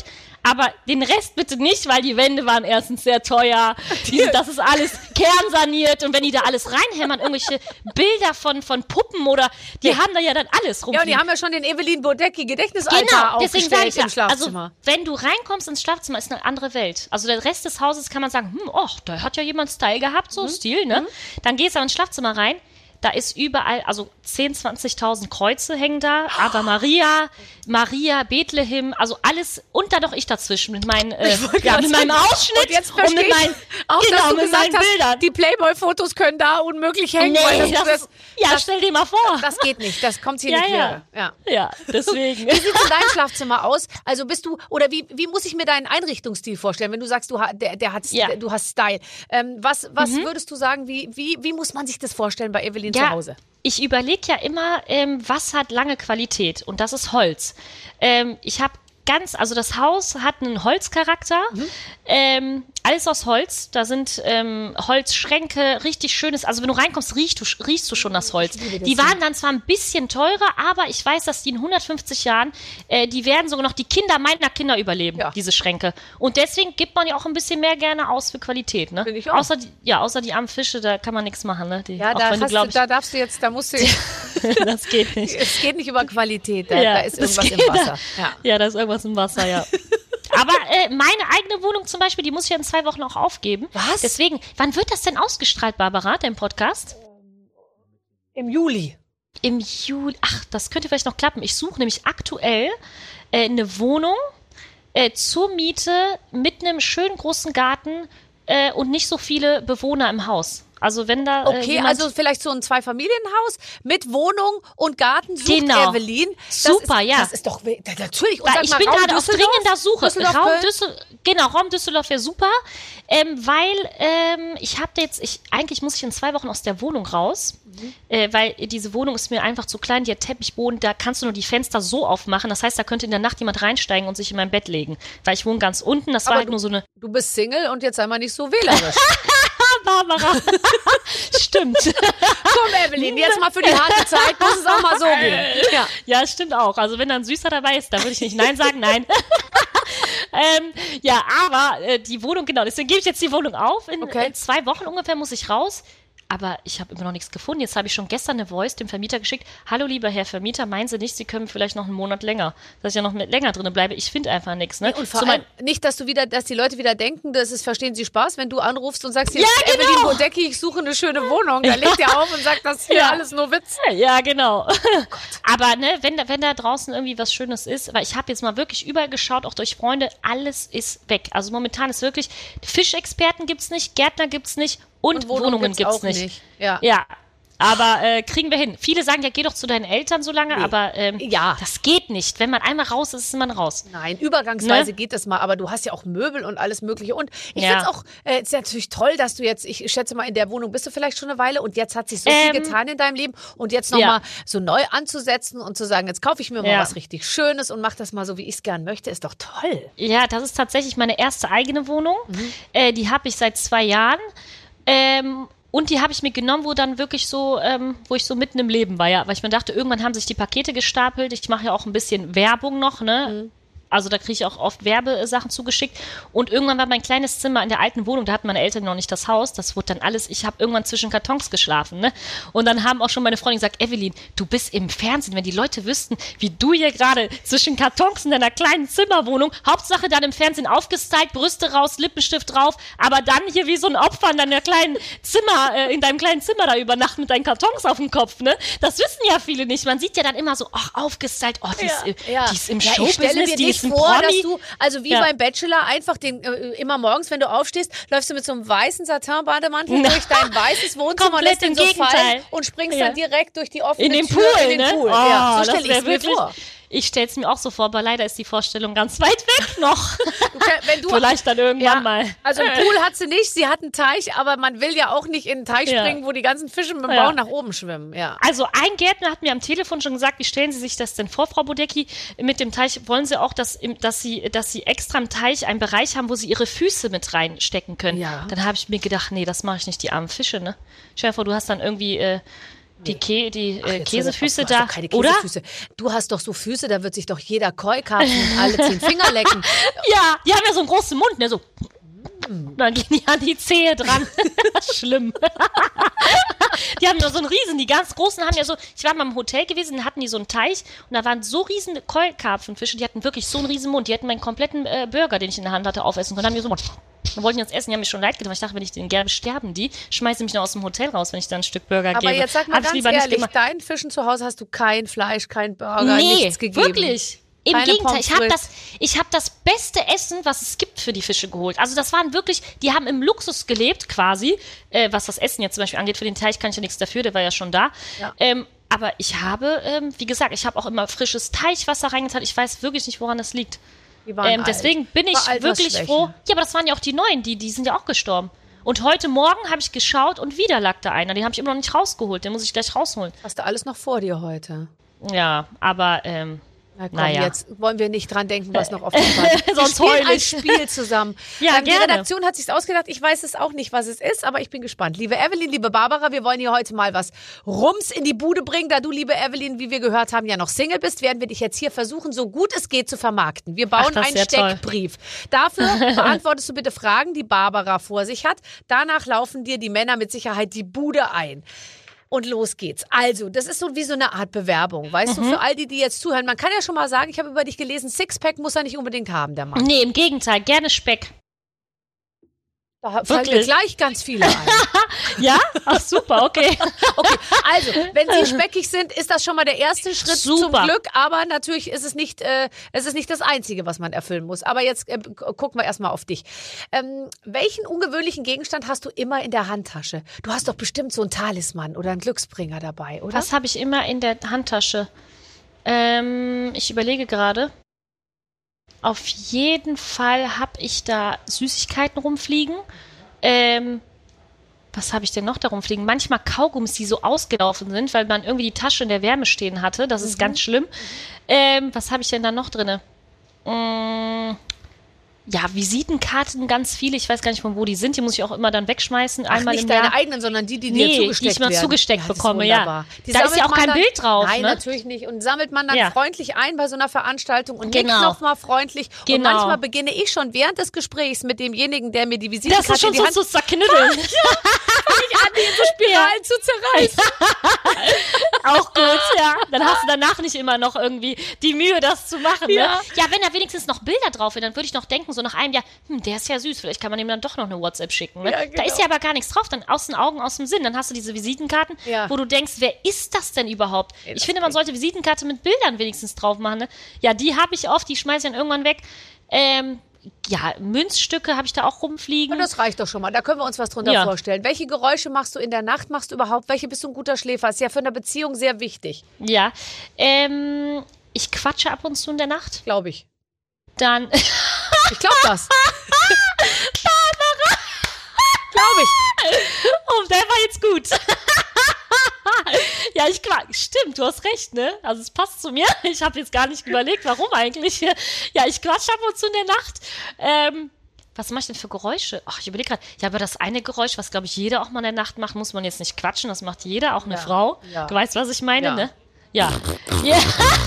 Aber den Rest bitte nicht, weil die Wände waren erstens sehr teuer. Die, das ist alles kernsaniert. Und wenn die da alles reinhämmern, irgendwelche Bilder von, von Puppen oder, die ja. haben da ja dann alles rum. Ja, und die haben ja schon den Evelyn Bodecki Gedächtnisaltar genau, deswegen sage ich im ja, Schlafzimmer. Also, wenn du reinkommst ins Schlafzimmer, ist eine andere Welt. Also der Rest des Hauses kann man sagen, hm, oh, da hat ja jemand Style gehabt, so mhm. Stil, ne? Mhm. Dann gehst du ins Schlafzimmer rein. Da ist überall, also zehntausend, zwanzigtausend Kreuze hängen da, Ave Maria, Maria, Bethlehem, also alles und dann noch ich dazwischen mit meinen, äh, ja, mit meinem Ausschnitt und, jetzt und mit meinen, auch, genau, dass du mit gesagt meinen hast, Bildern. Die Playboy-Fotos können da unmöglich hängen. Nee, weil das, das, das, ja, das, stell dir mal vor. Das geht nicht, das kommt hier ja, nicht ja. wieder. Ja, ja, deswegen. Wie sieht denn dein Schlafzimmer aus? Also bist du, oder wie, wie muss ich mir deinen Einrichtungsstil vorstellen, wenn du sagst, du, der, der hat, ja. du hast Style. Ähm, was was mhm. würdest du sagen, wie, wie, wie muss man sich das vorstellen bei Evelyn ja. zu Hause? Ich überlege ja immer, ähm, was hat lange Qualität und das ist Holz. Ähm, ich habe ganz, also das Haus hat einen Holzcharakter, mhm. ähm, alles aus Holz, da sind ähm, Holzschränke, richtig schönes, also wenn du reinkommst, riechst du, riechst du schon das Holz. Das die waren dann zwar ein bisschen teurer, aber ich weiß, dass die in hundertfünfzig Jahren, äh, die werden sogar noch die Kinder meiner Kinder überleben, ja. diese Schränke. Und deswegen gibt man ja auch ein bisschen mehr gerne aus für Qualität, ne? Finde ich auch. Außer die, ja, außer die armen Fische, da kann man nichts machen, ne? Die, ja, auch da, wenn hast du, du, da darfst du jetzt, da musst du das geht nicht. Es geht nicht über Qualität, da, ja, da ist irgendwas im Wasser. Ja. ja, da ist irgendwas im Wasser, ja. Aber äh, meine eigene Wohnung zum Beispiel, die muss ich ja in zwei Wochen auch aufgeben. Was? Deswegen, wann wird das denn ausgestrahlt, Barbara, dein Podcast? Im Juli. Im Juli. Ach, das könnte vielleicht noch klappen. Ich suche nämlich aktuell äh, eine Wohnung äh, zur Miete mit einem schönen großen Garten äh, und nicht so viele Bewohner im Haus. Also wenn da Okay, äh, jemand also vielleicht so ein Zweifamilienhaus mit Wohnung und Garten sucht genau. Evelyn. Das Super, ist, ja. Das ist doch natürlich. Und Weil sag ich mal, bin Raum gerade auf Düsseldorf, dringender Suche. Düsseldorf, Raum Köln. Düssel, genau, Raum Düsseldorf wäre super, ähm, weil ähm, ich habe jetzt, ich eigentlich muss ich in zwei Wochen aus der Wohnung raus, mhm. äh, weil diese Wohnung ist mir einfach zu klein, die hat Teppichboden, da kannst du nur die Fenster so aufmachen. Das heißt, da könnte in der Nacht jemand reinsteigen und sich in mein Bett legen, weil ich wohne ganz unten. Das war Aber halt du, nur so eine. Du bist Single und jetzt sei mal nicht so wählerisch. Barbara. Stimmt. Komm, Evelyn, jetzt mal für die harte Zeit muss es auch mal so gehen. Ja, ja, stimmt auch. Also wenn da ein Süßer dabei ist, dann würde ich nicht Nein sagen, nein. ähm, ja, aber äh, die Wohnung, genau, deswegen gebe ich jetzt die Wohnung auf. In, okay. in zwei Wochen ungefähr muss ich raus. Aber ich habe immer noch nichts gefunden. Jetzt habe ich schon gestern eine Voice dem Vermieter geschickt. Hallo, lieber Herr Vermieter, meinen Sie nicht, Sie können vielleicht noch einen Monat länger, dass ich ja noch mit länger drin bleibe? Ich finde einfach nichts. Ne? Nee, und vor so allem nicht, dass du wieder, dass die Leute wieder denken, das ist, verstehen Sie Spaß, wenn du anrufst und sagst, hier ja, ist genau. Evelyn Bodecki, ich suche eine schöne Wohnung. Dann legt er auf und sagt, das ist hier ja. alles nur Witz. Ja, genau. Oh aber ne, wenn da, wenn da draußen irgendwie was Schönes ist, weil ich habe jetzt mal wirklich überall geschaut, auch durch Freunde, alles ist weg. Also momentan ist wirklich, Fischexperten gibt's nicht, Gärtner gibt's nicht. Und, und Wohnungen, Wohnungen gibt's, gibt's nicht. nicht. Ja. ja. Aber äh, kriegen wir hin. Viele sagen, ja, geh doch zu deinen Eltern so lange, nee. aber ähm, ja. das geht nicht. Wenn man einmal raus ist, ist man raus. Nein, übergangsweise ne? geht das mal, aber du hast ja auch Möbel und alles Mögliche. Und ich ja. finde es auch, äh, ist natürlich toll, dass du jetzt, ich schätze mal, in der Wohnung bist du vielleicht schon eine Weile und jetzt hat sich so ähm, viel getan in deinem Leben und jetzt nochmal ja. mal so neu anzusetzen und zu sagen, jetzt kaufe ich mir mal ja. was richtig Schönes und mach das mal so, wie ich es gern möchte, ist doch toll. Ja, das ist tatsächlich meine erste eigene Wohnung. Mhm. Äh, die habe ich seit zwei Jahren. Ähm, Und die habe ich mir genommen, wo dann wirklich so, ähm, wo ich so mitten im Leben war, ja. Weil ich mir dachte, irgendwann haben sich die Pakete gestapelt. Ich mache ja auch ein bisschen Werbung noch, ne? Mhm. Also da kriege ich auch oft Werbesachen zugeschickt. Und irgendwann war mein kleines Zimmer in der alten Wohnung, da hatten meine Eltern noch nicht das Haus. Das wurde dann alles, ich habe irgendwann zwischen Kartons geschlafen, ne? Und dann haben auch schon meine Freundin gesagt, Evelyn, du bist im Fernsehen. Wenn die Leute wüssten, wie du hier gerade zwischen Kartons in deiner kleinen Zimmerwohnung, Hauptsache dann im Fernsehen aufgestylt, Brüste raus, Lippenstift drauf, aber dann hier wie so ein Opfer in deiner kleinen Zimmer, äh, in deinem kleinen Zimmer da übernachten mit deinen Kartons auf dem Kopf, ne? Das wissen ja viele nicht. Man sieht ja dann immer so, ach, aufgestylt, oh, die, ja, ist, ja. die ist im ja, Showbusiness, die ist ein vor, Promi. dass du, also wie ja. beim Bachelor, einfach den äh, immer morgens, wenn du aufstehst, läufst du mit so einem weißen Satin-Bademantel durch dein weißes Wohnzimmer, lässt den so fallen und springst ja. dann direkt durch die offene in den Tür Pool, in den ne? Pool. Oh, ja, so das stelle ich es mir wirklich, vor. Ich stelle es mir auch so vor, aber leider ist die Vorstellung ganz weit weg noch. Du, wenn du, Vielleicht dann irgendwann ja, mal. Also einen Pool hat sie nicht, sie hat einen Teich, aber man will ja auch nicht in einen Teich ja. springen, wo die ganzen Fische mit dem ja. Bauch nach oben schwimmen. Ja. Also ein Gärtner hat mir am Telefon schon gesagt, wie stellen Sie sich das denn vor, Frau Bodecki? Mit dem Teich wollen Sie auch, dass, dass, Sie, dass Sie extra im Teich einen Bereich haben, wo Sie Ihre Füße mit reinstecken können. Ja. Dann habe ich mir gedacht, nee, das mache ich nicht, die armen Fische, ne? Stell dir vor, du hast dann irgendwie... Äh, Die, Kä die Ach, äh, jetzt Käsefüße hör doch auf, da, du hast doch keine oder? Käsefüße. Du hast doch so Füße, da wird sich doch jeder Keukarpfen alle zehn Finger lecken. Ja, die haben ja so einen großen Mund, ne, so. Dann gehen die an die Zehe dran. Schlimm. Die haben nur so einen riesen, die ganz großen haben ja so, ich war mal im Hotel gewesen, hatten die so einen Teich und da waren so riesen Keukarpfenfische, die hatten wirklich so einen riesen Mund, die hätten meinen kompletten äh, Burger, den ich in der Hand hatte, aufessen können. Dann haben die so, dann wollten die uns essen, die haben mir schon leid getan, weil ich dachte, wenn ich den gerne sterben, die schmeißen mich noch aus dem Hotel raus, wenn ich dann ein Stück Burger Aber gebe. jetzt sag mal Hab ich ganz lieber nicht ehrlich, gemacht. deinen Fischen zu Hause hast du kein Fleisch, kein Burger, Nee, nichts gegeben. wirklich. Im Keine Gegenteil, ich Pommes habe frites. das, ich hab das beste Essen, was es gibt für die Fische geholt. Also das waren wirklich, die haben im Luxus gelebt quasi, äh, was das Essen jetzt zum Beispiel angeht. Für den Teich kann ich ja nichts dafür, der war ja schon da. Ja. Ähm, aber ich habe, ähm, wie gesagt, ich habe auch immer frisches Teichwasser reingetan. Ich weiß wirklich nicht, woran das liegt. Die waren Ähm, alt. deswegen bin ich War wirklich Altersschwäche. froh. Ja, aber das waren ja auch die neuen, die, die sind ja auch gestorben. Und heute Morgen habe ich geschaut und wieder lag da einer. Den habe ich immer noch nicht rausgeholt. Den muss ich gleich rausholen. Hast du alles noch vor dir heute? Ja, aber ähm, Na komm, Naja. jetzt wollen wir nicht dran denken, was noch auf dem Band ist. Sonst Wir spielen heul ein ich. Spiel zusammen. Ja, ähm, die gerne. Redaktion hat sich's ausgedacht. Ich weiß es auch nicht, was es ist, aber ich bin gespannt. Liebe Evelyn, liebe Barbara, wir wollen hier heute mal was Rums in die Bude bringen. Da du, liebe Evelyn, wie wir gehört haben, ja noch Single bist, werden wir dich jetzt hier versuchen, so gut es geht zu vermarkten. Wir bauen Ach, das einen wär toll. Steckbrief. Dafür beantwortest du bitte Fragen, die Barbara vor sich hat. Danach laufen dir die Männer mit Sicherheit die Bude ein. Und los geht's. Also, das ist so wie so eine Art Bewerbung. Weißt Mhm. du, für all die, die jetzt zuhören, man kann ja schon mal sagen, ich habe über dich gelesen, Sixpack muss er nicht unbedingt haben, der Mann. nee, im Gegenteil, gerne Speck. Da fallen mir Wirklich? gleich ganz viele ein. Ja? Ach, super, okay. Okay, also, wenn sie speckig sind, ist das schon mal der erste Schritt zum Super. Glück. Aber natürlich ist es nicht, äh, es ist nicht das Einzige, was man erfüllen muss. Aber jetzt äh, gucken wir erstmal auf dich. Ähm, welchen ungewöhnlichen Gegenstand hast du immer in der Handtasche? Du hast doch bestimmt so einen Talisman oder einen Glücksbringer dabei, oder? Was habe ich immer in der Handtasche? Ähm, ich überlege gerade. Auf jeden Fall habe ich da Süßigkeiten rumfliegen. Ähm, was habe ich denn noch da rumfliegen? Manchmal Kaugummis, die so ausgelaufen sind, weil man irgendwie die Tasche in der Wärme stehen hatte. Das ist ganz schlimm. Ähm, was habe ich denn da noch drin? Mm, ja, Visitenkarten, ganz viele. Ich weiß gar nicht, von wo die sind. Die muss ich auch immer dann wegschmeißen. Ach, einmal nicht im deine Jahr. eigenen, sondern die, die dir Nee, zugesteckt die ich mal werden. zugesteckt Ja, das ist bekomme, ja. wunderbar. Die Da ist sammelt ja auch man kein dann, Bild drauf, Nein, ne? natürlich nicht. Und sammelt man dann Ja. freundlich ein bei so einer Veranstaltung und nickt Genau. nochmal freundlich. Und Genau. manchmal beginne ich schon während des Gesprächs mit demjenigen, der mir die Visitenkarte Das ist schon in die so Hand zu zerknütteln. an, den so Spiralen zu zerreißen. Auch gut, ja. Dann hast du danach nicht immer noch irgendwie die Mühe, das zu machen. Ja. Ne? Ja, wenn da wenigstens noch Bilder drauf wären, dann würde ich noch denken, so nach einem Jahr, hm, der ist ja süß, vielleicht kann man ihm dann doch noch eine WhatsApp schicken. Ne? Ja, Da genau. ist ja aber gar nichts drauf, dann aus den Augen, aus dem Sinn. Dann hast du diese Visitenkarten, Ja. wo du denkst, wer ist das denn überhaupt? das Ich finde, man sollte Visitenkarte mit Bildern wenigstens drauf machen. Ne? Ja, die habe ich oft, die schmeiße ich dann irgendwann weg. Ähm, ja, Münzstücke habe ich da auch rumfliegen. Und das reicht doch schon mal. Da können wir uns was drunter Ja. vorstellen. Welche Geräusche machst du in der Nacht? Machst du überhaupt? Welche bist du ein guter Schläfer? Ist ja für eine Beziehung sehr wichtig, Ja, ähm, ich quatsche ab und zu in der Nacht. glaube ich. Dann Ich glaube das. Glaube ich. Oh, der war jetzt gut. Ja, ich quatsch. Stimmt, du hast recht, ne? Also es passt zu mir. Ich habe jetzt gar nicht überlegt, warum eigentlich. Ja, ich quatsch ab und zu in der Nacht. Ähm, was mache ich denn für Geräusche? Ach, ich überlege gerade. Ja, aber das eine Geräusch, was, glaube ich, jeder auch mal in der Nacht macht, muss man jetzt nicht quatschen. Das macht jeder, auch eine Ja, Frau. ja. Du weißt, was ich meine, Ja. ne? Ja. Ja.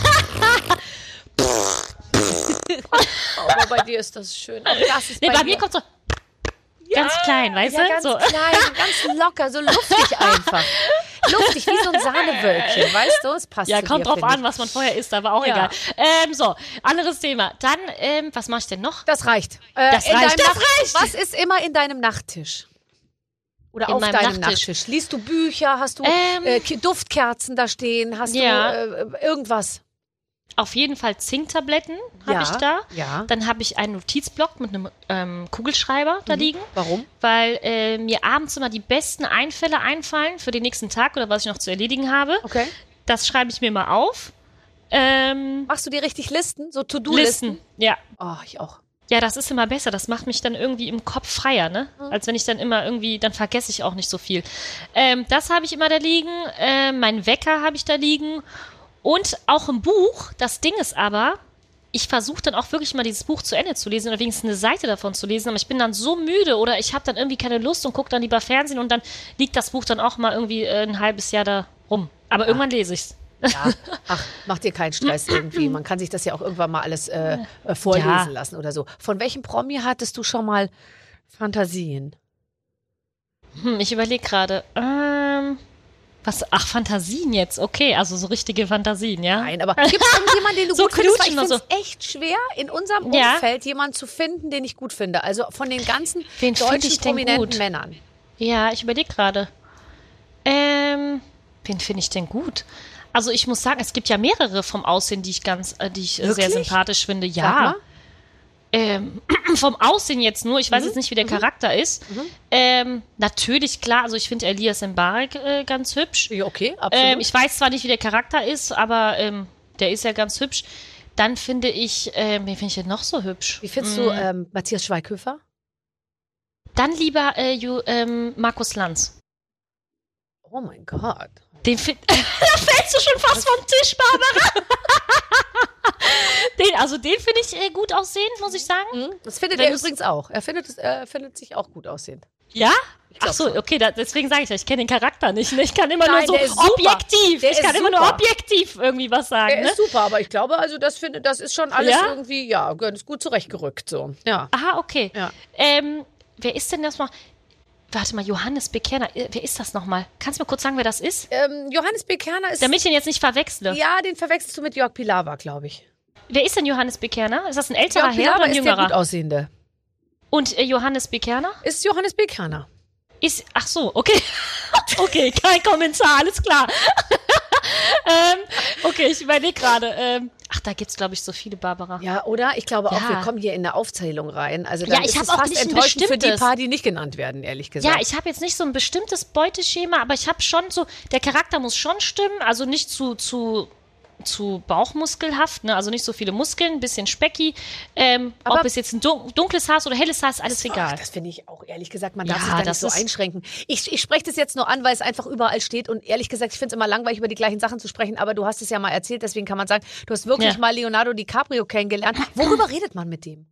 Oh, aber bei dir ist das schön. Auch das ist Nee, bei, bei dir. mir kommt so ganz klein, weißt Ja, du? ganz So. klein, ganz locker, so luftig einfach. Luftig, wie so ein Sahnewölkchen, weißt du? Es passt Ja, zu kommt dir, drauf finde an, ich. was man vorher isst, aber auch Ja. egal. Ähm, so, anderes Thema. Dann, ähm, was mache ich denn noch? Das reicht. Äh, Das in reicht, deinem das Nacht- reicht. Was ist immer in deinem Nachttisch? Oder In auf meinem deinem Nachttisch. Nachttisch? Liest du Bücher? Hast du Ähm. äh, Ki- Duftkerzen da stehen? Hast Ja. du äh, irgendwas? Auf jeden Fall Zinktabletten habe Ja, ich da. ja. Dann habe ich einen Notizblock mit einem ähm, Kugelschreiber da liegen, Warum? weil äh, mir abends immer die besten Einfälle einfallen für den nächsten Tag oder was ich noch zu erledigen habe. Okay. Das schreibe ich mir mal auf. Ähm, Machst du dir richtig Listen? So To-Do-Listen? Listen. Ja. Oh, ich auch. Ja, das ist immer besser. Das macht mich dann irgendwie im Kopf freier, ne? Als wenn ich dann immer irgendwie, dann vergesse ich auch nicht so viel. Ähm, das habe ich immer da liegen. Ähm, mein Wecker habe ich da liegen. Und auch im Buch. Das Ding ist aber, ich versuche dann auch wirklich mal dieses Buch zu Ende zu lesen oder wenigstens eine Seite davon zu lesen. Aber ich bin dann so müde oder ich habe dann irgendwie keine Lust und gucke dann lieber Fernsehen und dann liegt das Buch dann auch mal irgendwie äh, ein halbes Jahr da rum. Aber ja. irgendwann lese ich's. Ja, ach, mach dir keinen Stress irgendwie. Man kann sich das ja auch irgendwann mal alles äh, vorlesen ja. lassen oder so. Von welchem Promi hattest du schon mal Fantasien? Hm, ich überlege gerade. Ähm, was? Ach, Fantasien jetzt. Okay, also so richtige Fantasien, ja? Nein, aber gibt es irgendjemanden, den du so gut findest? Weil ich finde es so. echt schwer, in unserem ja. Umfeld jemanden zu finden, den ich gut finde. Also von den ganzen Wen deutschen ich denn prominenten gut? Männern. Ja, ich überlege gerade. Ähm, wen finde ich denn gut? Also ich muss sagen, es gibt ja mehrere vom Aussehen, die ich ganz, äh, die ich äh, sehr sympathisch finde. Ja. Ähm, vom Aussehen jetzt nur, ich weiß mhm. jetzt nicht, wie der mhm. Charakter ist. Mhm. Ähm, natürlich, klar, also ich finde Elias Mbarek äh, ganz hübsch. Ja, okay, absolut. Ähm, ich weiß zwar nicht, wie der Charakter ist, aber ähm, der ist ja ganz hübsch. Dann finde ich, ähm, wen finde ich denn noch so hübsch? Wie findest mhm. du ähm, Matthias Schweighöfer? Dann lieber äh, Ju, ähm, Markus Lanz. Oh mein Gott. Den find, da fällst du schon fast vom Tisch, Barbara. den, also den finde ich äh, gut aussehend, muss ich sagen. Mhm. Das findet Wenn er übrigens auch. Er findet, es, er findet sich auch gut aussehend. Ja? Ach so, okay, da, deswegen sage ich ja, ich kenne den Charakter nicht. Ne? Ich kann immer Nein, nur so objektiv. Der ich kann immer nur objektiv irgendwie was sagen. Der ne? ist super, aber ich glaube, also das finde, das ist schon alles ja? irgendwie, ja, ganz gut zurechtgerückt so. Ja. Aha, okay. Ja. Ähm, wer ist denn das mal? Warte mal, Johannes Bekerner, wer ist das nochmal? Kannst du mir kurz sagen, wer das ist? Ähm, Johannes Bekerner ist... Damit ich den jetzt nicht verwechsle. Ja, den verwechselst du mit Jörg Pilawa, glaube ich. Wer ist denn Johannes Bekerner? Ist das ein älterer Jörg Herr oder ein ist jüngerer? der gut aussehende. Und äh, Johannes Bekerner? Ist Johannes Bekerner. Ist, ach so, okay. okay, kein Kommentar, alles klar. ähm, okay, ich überlege gerade. Ähm, ach, da gibt's, glaube ich, so viele, Barbara. Ja, oder? Ich glaube auch, ja. wir kommen hier in eine Aufzählung rein. Also dann ja, ich ist es auch fast nicht enttäuschend für die bestimmtes. paar, die nicht genannt werden, ehrlich gesagt. Ja, ich habe jetzt nicht so ein bestimmtes Beuteschema, aber ich habe schon so, der Charakter muss schon stimmen, also nicht zu, zu, zu bauchmuskelhaft, ne? Also nicht so viele Muskeln, ein bisschen specky. Ähm, ob es jetzt ein dun- dunkles Haar ist oder helles Haar, ist alles Ach, egal. das finde ich auch, ehrlich gesagt, man darf Ja, sich da nicht das so ist- einschränken. Ich, ich spreche das jetzt nur an, weil es einfach überall steht und ehrlich gesagt, ich finde es immer langweilig, über die gleichen Sachen zu sprechen, aber du hast es ja mal erzählt, deswegen kann man sagen, du hast wirklich Ja. mal Leonardo DiCaprio kennengelernt. Worüber redet man mit dem?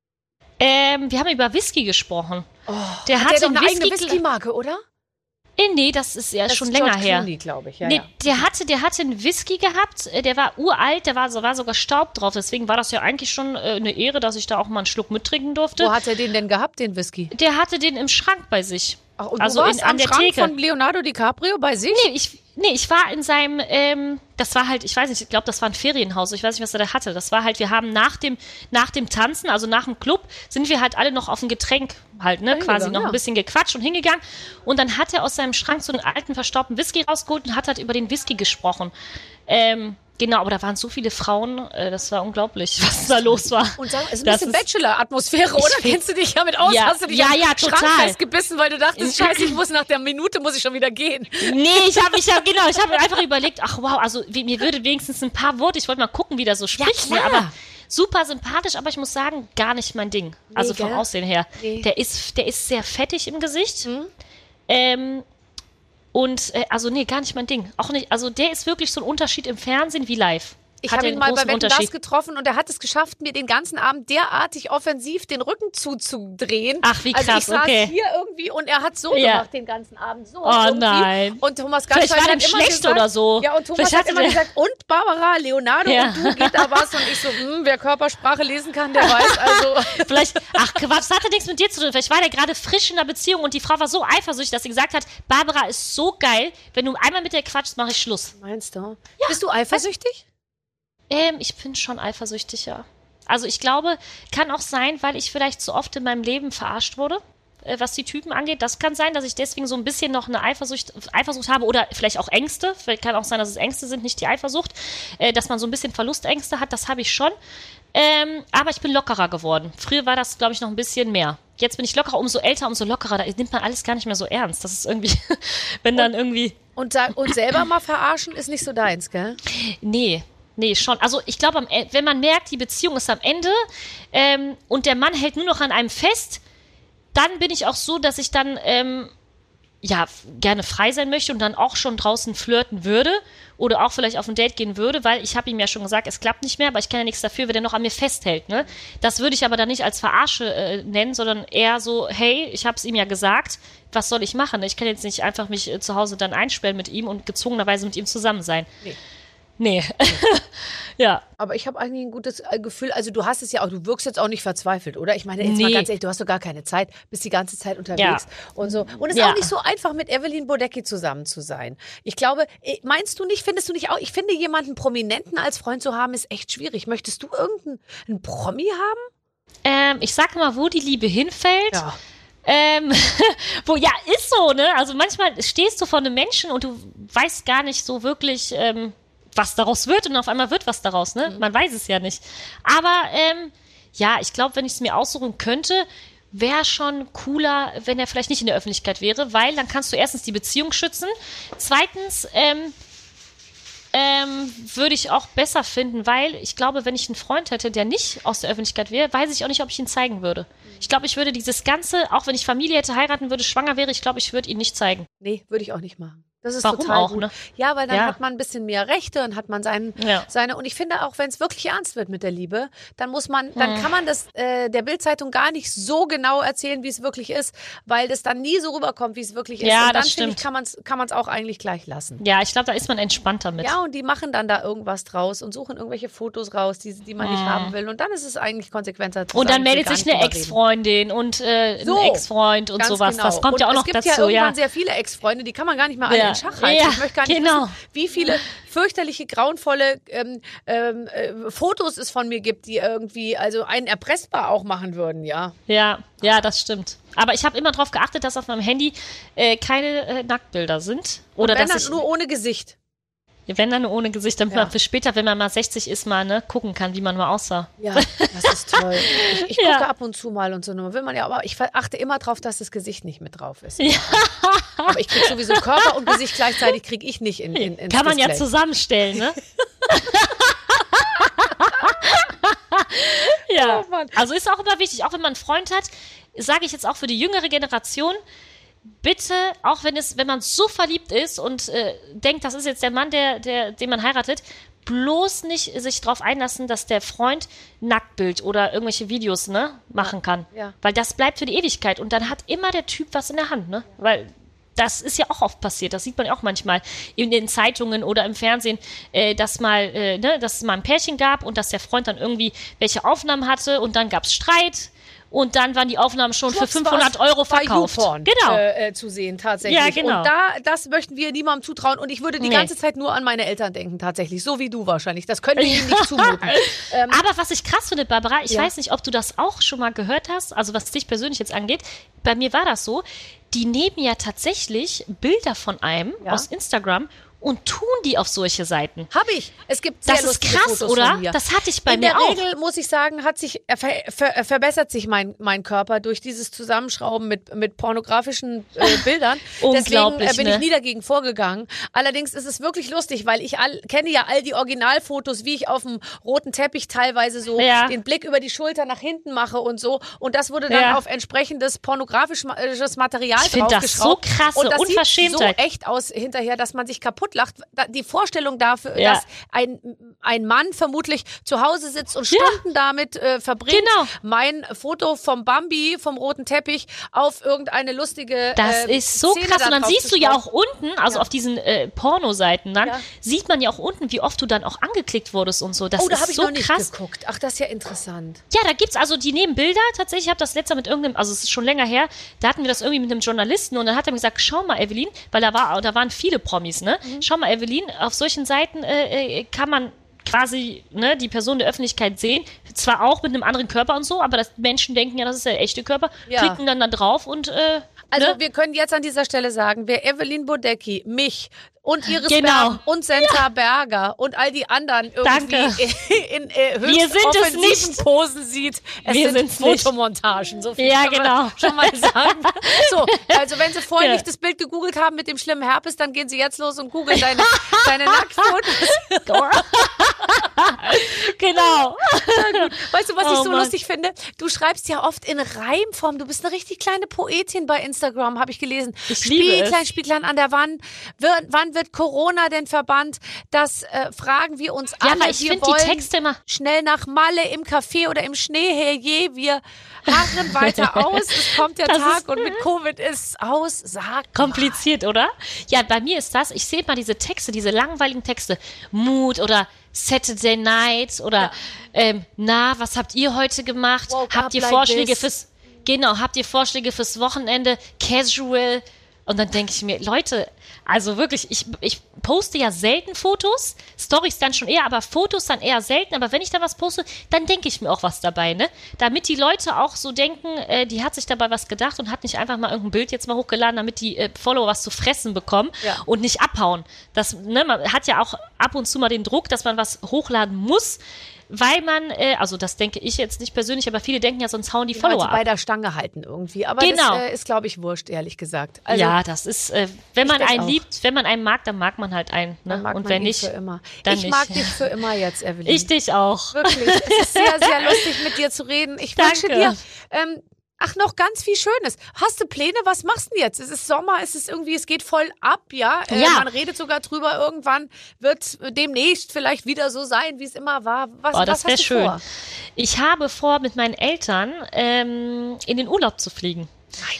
Ähm, wir haben über Whisky gesprochen. Oh, der hat hatte der doch eine Whisky- eigene Whisky-Marke, oder? Äh, nee, das ist ja Das schon ist länger George her. Clooney, glaube ich. Ja, nee, ja. der hatte, der hatte einen Whisky gehabt, äh, der war uralt, der war, so- war sogar Staub drauf. Deswegen war das ja eigentlich schon äh, eine Ehre, dass ich da auch mal einen Schluck mittrinken durfte. Wo hat er den denn gehabt, den Whisky? Der hatte den im Schrank bei sich. Ach, und also du warst in, an am der Schrank Theke. von Leonardo DiCaprio bei sich? Nee, ich, nee, ich war in seinem, ähm, das war halt, ich weiß nicht, ich glaube, das war ein Ferienhaus, ich weiß nicht, was er da hatte. Das war halt, wir haben nach dem, nach dem Tanzen, also nach dem Club, sind wir halt alle noch auf ein Getränk halt, ne, Hingegangen, quasi noch ja. ein bisschen gequatscht und hingegangen. Und dann hat er aus seinem Schrank so einen alten, verstaubten Whisky rausgeholt und hat halt über den Whisky gesprochen. Ähm, Genau, aber da waren so viele Frauen, äh, das war unglaublich, was da los war. Und sag, es ist ein Das bisschen ist- Bachelor-Atmosphäre, oder? find- Kennst du dich damit aus? Ja, Hast du dich ja, am ja, Schrank total. festgebissen, weil du dachtest, scheiße, ich muss nach der Minute, muss ich schon wieder gehen. Nee, ich habe ich hab, genau, ich habe einfach überlegt, ach wow, also wie, mir würde wenigstens ein paar Worte, ich wollte mal gucken, wie der so spricht, ne, klar. aber super sympathisch, aber ich muss sagen, gar nicht mein Ding. Also vom gell? Aussehen her. Nee. Der ist, der ist sehr fettig im Gesicht. Ähm, und äh, also nee, gar nicht mein Ding. Auch nicht, also der ist wirklich so ein Unterschied im Fernsehen wie live. Ich Hat habe er ihn einen mal bei großen Wetten, das Unterschied. getroffen und er hat es geschafft, mir den ganzen Abend derartig offensiv den Rücken zuzudrehen. Ach, wie Also krass, ich saß okay. hier irgendwie und er hat so Ja. gemacht den ganzen Abend. So Oh, irgendwie. nein. Und Thomas Vielleicht Gottschalk war hat dem immer schlecht gesagt, oder so. Ja, und Thomas Vielleicht hat hatte immer der- gesagt, und Barbara, Leonardo Ja. und du, geht da was? Und ich so, hm, wer Körpersprache lesen kann, der weiß. Also Vielleicht, ach Quatsch, das hatte nichts mit dir zu tun. Vielleicht war der gerade frisch in der Beziehung und die Frau war so eifersüchtig, dass sie gesagt hat, Barbara ist so geil, wenn du einmal mit der quatschst, mache ich Schluss. meinst du? Bist du eifersüchtig? Ähm, ich bin schon eifersüchtig, ja. Also ich glaube, kann auch sein, weil ich vielleicht so oft in meinem Leben verarscht wurde, äh, was die Typen angeht. Das kann sein, dass ich deswegen so ein bisschen noch eine Eifersucht, Eifersucht habe oder vielleicht auch Ängste. Vielleicht kann auch sein, dass es Ängste sind, nicht die Eifersucht. Äh, dass man so ein bisschen Verlustängste hat, das habe ich schon. Ähm, aber ich bin lockerer geworden. Früher war das, glaube ich, noch ein bisschen mehr. Jetzt bin ich lockerer, umso älter, umso lockerer. Da nimmt man alles gar nicht mehr so ernst. Das ist irgendwie, wenn dann irgendwie... Und, sag, und selber mal verarschen ist nicht so deins, gell? Nee, nee, schon. Also ich glaube, am E- wenn man merkt, die Beziehung ist am Ende ähm, und der Mann hält nur noch an einem fest, dann bin ich auch so, dass ich dann ähm, ja, gerne frei sein möchte und dann auch schon draußen flirten würde oder auch vielleicht auf ein Date gehen würde, weil ich habe ihm ja schon gesagt, es klappt nicht mehr, aber ich kann ja nichts dafür, wenn er noch an mir festhält. Ne? Das würde ich aber dann nicht als Verarsche äh, nennen, sondern eher so, hey, ich habe es ihm ja gesagt, was soll ich machen? Ich kann jetzt nicht einfach mich äh, zu Hause dann einsperren mit ihm und gezwungenerweise mit ihm zusammen sein. Nee. Nee. Ja. Aber ich habe eigentlich ein gutes Gefühl, also du hast es ja auch, du wirkst jetzt auch nicht verzweifelt, oder? Ich meine, jetzt Nee. mal ganz ehrlich, du hast doch gar keine Zeit, bist die ganze Zeit unterwegs Ja. und so. Und es ist Ja. auch nicht so einfach, mit Evelyn Bodecki zusammen zu sein. Ich glaube, eh, meinst du nicht, findest du nicht auch, ich finde, jemanden Prominenten als Freund zu haben, ist echt schwierig. Möchtest du irgendeinen Promi haben? Ähm, ich sag mal, wo die Liebe hinfällt. Ja. Ähm, wo, ja, ist so, ne? Also manchmal stehst du vor einem Menschen und du weißt gar nicht so wirklich, ähm, was daraus wird und auf einmal wird was daraus, ne? Man weiß es ja nicht. Aber, ähm, ja, ich glaube, wenn ich es mir aussuchen könnte, wäre schon cooler, wenn er vielleicht nicht in der Öffentlichkeit wäre, weil dann kannst du erstens die Beziehung schützen. Zweitens, ähm, ähm, würde ich auch besser finden, weil ich glaube, wenn ich einen Freund hätte, der nicht aus der Öffentlichkeit wäre, weiß ich auch nicht, ob ich ihn zeigen würde. Ich glaube, ich würde dieses Ganze, auch wenn ich Familie hätte, heiraten würde, schwanger wäre, ich glaube, ich würde ihn nicht zeigen. Nee, würde ich auch nicht machen. Das ist Warum total auch, gut. ne? Ja, weil dann Ja. hat man ein bisschen mehr Rechte und hat man seinen, Ja. seine. Und ich finde auch, wenn es wirklich ernst wird mit der Liebe, dann muss man, dann kann man das äh, der Bild-Zeitung gar nicht so genau erzählen, wie es wirklich ist, weil das dann nie so rüberkommt, wie es wirklich ist. Ja, und dann das finde ich, stimmt. kann man es kann man's auch eigentlich gleich lassen. Ja, ich glaube, da ist man entspannter mit. Ja, und die machen dann da irgendwas draus und suchen irgendwelche Fotos raus, die, die man nicht haben will. Und dann ist es eigentlich konsequenter zu Und sagen, dann ich will meldet gar sich nicht eine drüber reden. Ex-Freundin und äh, So, ein Ex-Freund und Ganz sowas. genau. Das kommt und ja auch noch es gibt dazu, ja ja. irgendwann sehr viele Ex-Freunde, die kann man gar nicht mehr alle Ja. in Schach halten. Ja, Ich möchte gar nicht genau. wissen, wie viele fürchterliche, grauenvolle ähm, ähm, äh, Fotos es von mir gibt, die irgendwie also einen erpressbar auch machen würden, ja. Ja, ja, das stimmt. Aber ich habe immer darauf geachtet, dass auf meinem Handy äh, keine äh, Nacktbilder sind. Oder Wenn dass dann ich, nur ohne Gesicht. wenn dann nur ohne Gesicht, damit Ja. man für später, wenn man mal sechzig ist, mal ne, gucken kann, wie man mal aussah. Ja, das ist toll. Ich, ich Ja. gucke ab und zu mal und so, nur will man ja, aber ich achte immer drauf, dass das Gesicht nicht mit drauf ist. Ja. Aber ich kriege sowieso Körper und Gesicht gleichzeitig, kriege ich nicht in, in ins Kann man ja Display. zusammenstellen, ne? Ja, Oh Mann. also ist auch immer wichtig, auch wenn man einen Freund hat, sage ich jetzt auch für die jüngere Generation, bitte, auch wenn es, wenn man so verliebt ist und äh, denkt, das ist jetzt der Mann, der, der, den man heiratet, bloß nicht sich darauf einlassen, dass der Freund Nacktbild oder irgendwelche Videos ne, machen kann. ja. Weil das bleibt für die Ewigkeit und dann hat immer der Typ was in der Hand, ne? Weil das ist ja auch oft passiert, das sieht man ja auch manchmal in den Zeitungen oder im Fernsehen, äh, dass mal, äh, ne, dass es mal ein Pärchen gab und dass der Freund dann irgendwie welche Aufnahmen hatte und dann gab es Streit und dann waren die Aufnahmen schon für Schwupps fünfhundert war's Euro verkauft. Bei YouPorn, Genau. äh, äh, zu sehen, tatsächlich. Ja, genau. Und da, das möchten wir niemandem zutrauen. Und ich würde die Nee. ganze Zeit nur an meine Eltern denken, tatsächlich. So wie du wahrscheinlich. Das können wir ihnen nicht zumuten. Ähm, Aber was ich krass finde, Barbara, ich Ja. weiß nicht, ob du das auch schon mal gehört hast, also was dich persönlich jetzt angeht, bei mir war das so, die nehmen ja tatsächlich Bilder von einem Ja. aus Instagram und tun die auf solche Seiten. Habe ich. Es gibt sehr Das ist lustige krass, Fotos oder? von mir. Das hatte ich bei In mir der auch. Regel, muss ich sagen, hat sich, äh, ver, ver, verbessert sich mein, mein Körper durch dieses Zusammenschrauben mit, mit pornografischen äh, Bildern. Deswegen äh, Unglaublich, bin ne? ich nie dagegen vorgegangen. Allerdings ist es wirklich lustig, weil ich all, kenne ja all die Originalfotos, wie ich auf dem roten Teppich teilweise so Ja. den Blick über die Schulter nach hinten mache und so. Und das wurde dann Ja. auf entsprechendes pornografisches Material Ich find das so draufgeschraubt. krasse und das Unverschämtheit. sieht so echt aus hinterher, dass man sich kaputt lacht. Da- Die Vorstellung dafür, Ja. dass ein, ein Mann vermutlich zu Hause sitzt und Stunden damit äh, verbringt, Genau. mein Foto vom Bambi, vom roten Teppich, auf irgendeine lustige Das äh, ist so Szene krass. da Und dann drauf siehst zu du ja schrauben. auch unten, also Ja. auf diesen äh, Pornoseiten dann, Ja. sieht man ja auch unten, wie oft du dann auch angeklickt wurdest und so. Das Oh, da ist habe ich so noch nicht krass. geguckt. Ach, das ist ja interessant. Ja, da gibt's also, die nehmen Bilder, tatsächlich, ich habe das letzte Mal mit irgendeinem, also es ist schon länger her, da hatten wir das irgendwie mit einem Journalisten und dann hat er mir gesagt, schau mal, Evelyn, weil da war, da waren viele Promis, ne? Mhm. Schau mal, Evelyn, auf solchen Seiten äh, äh, kann man quasi ne, die Person der Öffentlichkeit sehen, zwar auch mit einem anderen Körper und so, aber das Menschen denken ja, das ist der echte Körper, Ja. klicken dann da drauf und äh, Also ne? wir können jetzt an dieser Stelle sagen, wer Evelyn Bodecki, mich und Iris Genau. Berben und Senta Berger und all die anderen irgendwie Danke. in, in äh, Wir höchst sind es offensiven nicht. Posen sieht. Es Wir sind sind's nicht. Fotomontagen. So viel Ja, kann man genau. schon mal sagen. So, also wenn Sie vorher Ja. nicht das Bild gegoogelt haben mit dem schlimmen Herpes, dann gehen Sie jetzt los und googeln deine, deine Nacktfotos. Genau. Weißt du, was Oh ich so Mann. lustig finde? Du schreibst ja oft in Reimform. Du bist eine richtig kleine Poetin bei Instagram, habe ich gelesen. Ich liebe es. Spielklein, Spielklein an der Wand. Wir, wann wird Corona denn verbannt? Das äh, fragen wir uns Ja, alle. aber ich wir finde die wollen Texte immer... schnell nach Malle im Café oder im Schnee, herrje, wir harren weiter aus. Es kommt der Das Tag ist- und mit Covid ist aus. Sag Kompliziert, oder? Ja, bei mir ist das, ich sehe mal diese Texte, diese langweiligen Texte, Mood oder Saturday Night oder ähm, na, was habt ihr heute gemacht? Woke Habt up ihr like Vorschläge this. fürs, genau, habt ihr Vorschläge fürs Wochenende? Casual? Und dann denke ich mir, Leute, also wirklich, ich, ich poste ja selten Fotos, Storys dann schon eher, aber Fotos dann eher selten. Aber wenn ich da was poste, dann denke ich mir auch was dabei, ne? Damit die Leute auch so denken, äh, die hat sich dabei was gedacht und hat nicht einfach mal irgendein Bild jetzt mal hochgeladen, damit die äh, Follower was zu fressen bekommen Ja. und nicht abhauen. Das, ne, man hat ja auch ab und zu mal den Druck, dass man was hochladen muss, weil man, äh, also das denke ich jetzt nicht persönlich, aber viele denken ja, sonst hauen die die Follower Leute bei ab. der Stange halten irgendwie. Aber Genau. das äh, ist, glaube ich, wurscht, ehrlich gesagt. Also, Ja, das ist, äh, wenn man denk einen auch. liebt, wenn man einen mag, dann mag man halt einen. Ne? dann mag Und man wenn ihn nicht, für immer. dann ich nicht. mag dich für immer jetzt, Evelyn. Ich dich auch. Wirklich. Es ist sehr, sehr lustig, mit dir zu reden. Ich wünsche Danke. dir ähm, ach, noch ganz viel Schönes. Hast du Pläne? Was machst du denn jetzt? Es ist Sommer, es ist irgendwie, es geht voll ab, ja? Äh, Ja. Man redet sogar drüber, irgendwann wird demnächst vielleicht wieder so sein, wie es immer war. Was, Oh, das was wäre hast du schön. vor? Ich habe vor, mit meinen Eltern ähm, in den Urlaub zu fliegen.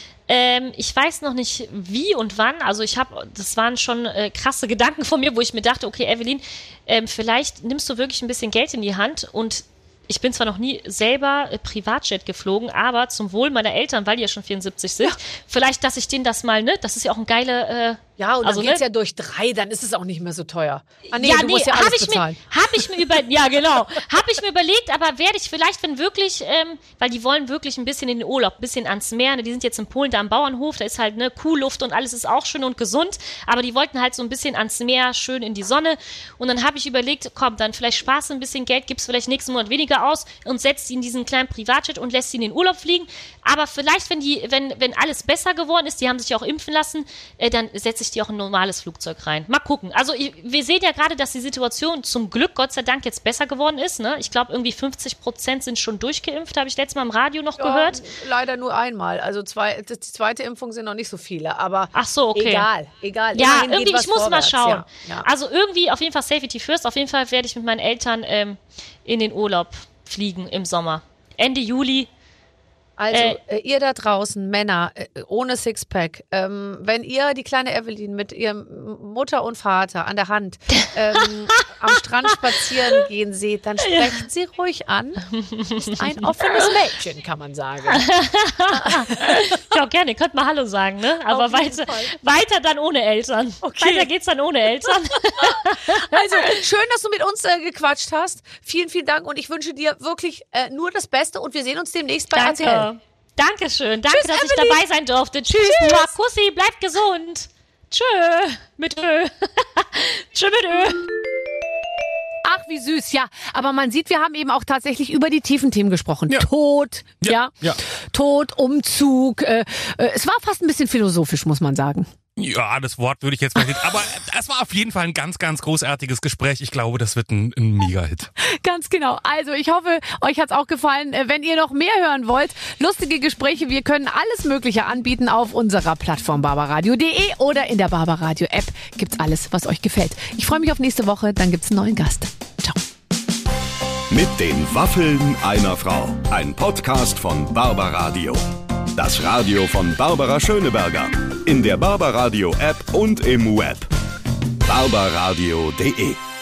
Ähm, ich weiß noch nicht wie und wann. Also ich habe, das waren schon äh, krasse Gedanken von mir, wo ich mir dachte, okay, Evelyn, ähm, vielleicht nimmst du wirklich ein bisschen Geld in die Hand und ich bin zwar noch nie selber äh, Privatjet geflogen, aber zum Wohl meiner Eltern, weil die ja schon vierundsiebzig sind, vielleicht, dass ich denen das mal, ne, das ist ja auch ein geile, äh, Ja, und also, dann geht's ne? ja durch drei, dann ist es auch nicht mehr so teuer. Ah nee, ja, du musst ja hab alles ich bezahlen. Mir, hab ich mir über, ja genau, habe ich mir überlegt, aber werde ich vielleicht, wenn wirklich, ähm, weil die wollen wirklich ein bisschen in den Urlaub, ein bisschen ans Meer, ne? Die sind jetzt in Polen, da am Bauernhof, da ist halt ne Kuhluft und alles ist auch schön und gesund, aber die wollten halt so ein bisschen ans Meer, schön in die Sonne und dann habe ich überlegt, komm, dann vielleicht sparst du ein bisschen Geld, gibst vielleicht nächsten Monat weniger aus und setzt sie in diesen kleinen Privatjet und lässt sie in den Urlaub fliegen, aber vielleicht, wenn die, wenn, wenn alles besser geworden ist, die haben sich ja auch impfen lassen, äh, dann setze ich die auch in ein normales Flugzeug rein. Mal gucken. Also ich, wir sehen ja gerade, dass die Situation zum Glück, Gott sei Dank, jetzt besser geworden ist. Ne? Ich glaube, irgendwie fünfzig Prozent sind schon durchgeimpft, habe ich letztes Mal im Radio noch gehört. Ja, leider nur einmal. Also zwei, das- die zweite Impfung sind noch nicht so viele, aber Ach so, okay. egal, egal. Ja, Immerhin geht irgendwie, was ich muss vorwärts. mal schauen. Ja, ja. Also irgendwie auf jeden Fall Safety First. Auf jeden Fall werde ich mit meinen Eltern ähm, in den Urlaub fliegen im Sommer. Ende Juli. Also, Äh, äh, ihr da draußen, Männer, äh, ohne Sixpack, ähm, wenn ihr die kleine Evelyn mit ihrem Mutter und Vater an der Hand ähm, am Strand spazieren gehen seht, dann sprecht sie ruhig an. Ist ein offenes Mädchen, kann man sagen. Ja, gerne. Ihr könnt mal Hallo sagen, ne? Aber Auf jeden weiter, Fall. weiter dann ohne Eltern. Okay. Weiter geht's dann ohne Eltern. Also, schön, dass du mit uns äh, gequatscht hast. Vielen, vielen Dank und ich wünsche dir wirklich äh, nur das Beste und wir sehen uns demnächst bei R T L. Danke. Dankeschön. Danke, Tschüss, dass ich Evelyn. dabei sein durfte. Tschüss. Tschüss. Mua, Kussi, bleibt gesund. Tschö. Mit Ö. Tschö mit Ö. Ach, wie süß, ja. Aber man sieht, wir haben eben auch tatsächlich über die tiefen Themen gesprochen. Ja. Tod, ja. Ja, ja. Tod, Umzug. Äh, äh, es war fast ein bisschen philosophisch, muss man sagen. Ja, das Wort würde ich jetzt mal nicht. Aber es war auf jeden Fall ein ganz, ganz großartiges Gespräch. Ich glaube, das wird ein, ein Mega-Hit. Ganz genau. Also ich hoffe, euch hat's auch gefallen. Äh, Wenn ihr noch mehr hören wollt, lustige Gespräche, wir können alles Mögliche anbieten auf unserer Plattform barbaradio punkt de oder in der Barbaradio App. Gibt's alles, was euch gefällt. Ich freue mich auf nächste Woche, dann gibt's einen neuen Gast. Ciao. Mit den Waffeln einer Frau. Ein Podcast von Barbaradio. Das Radio von Barbara Schöneberger. In der Barbaradio App und im Web. barbaradio punkt de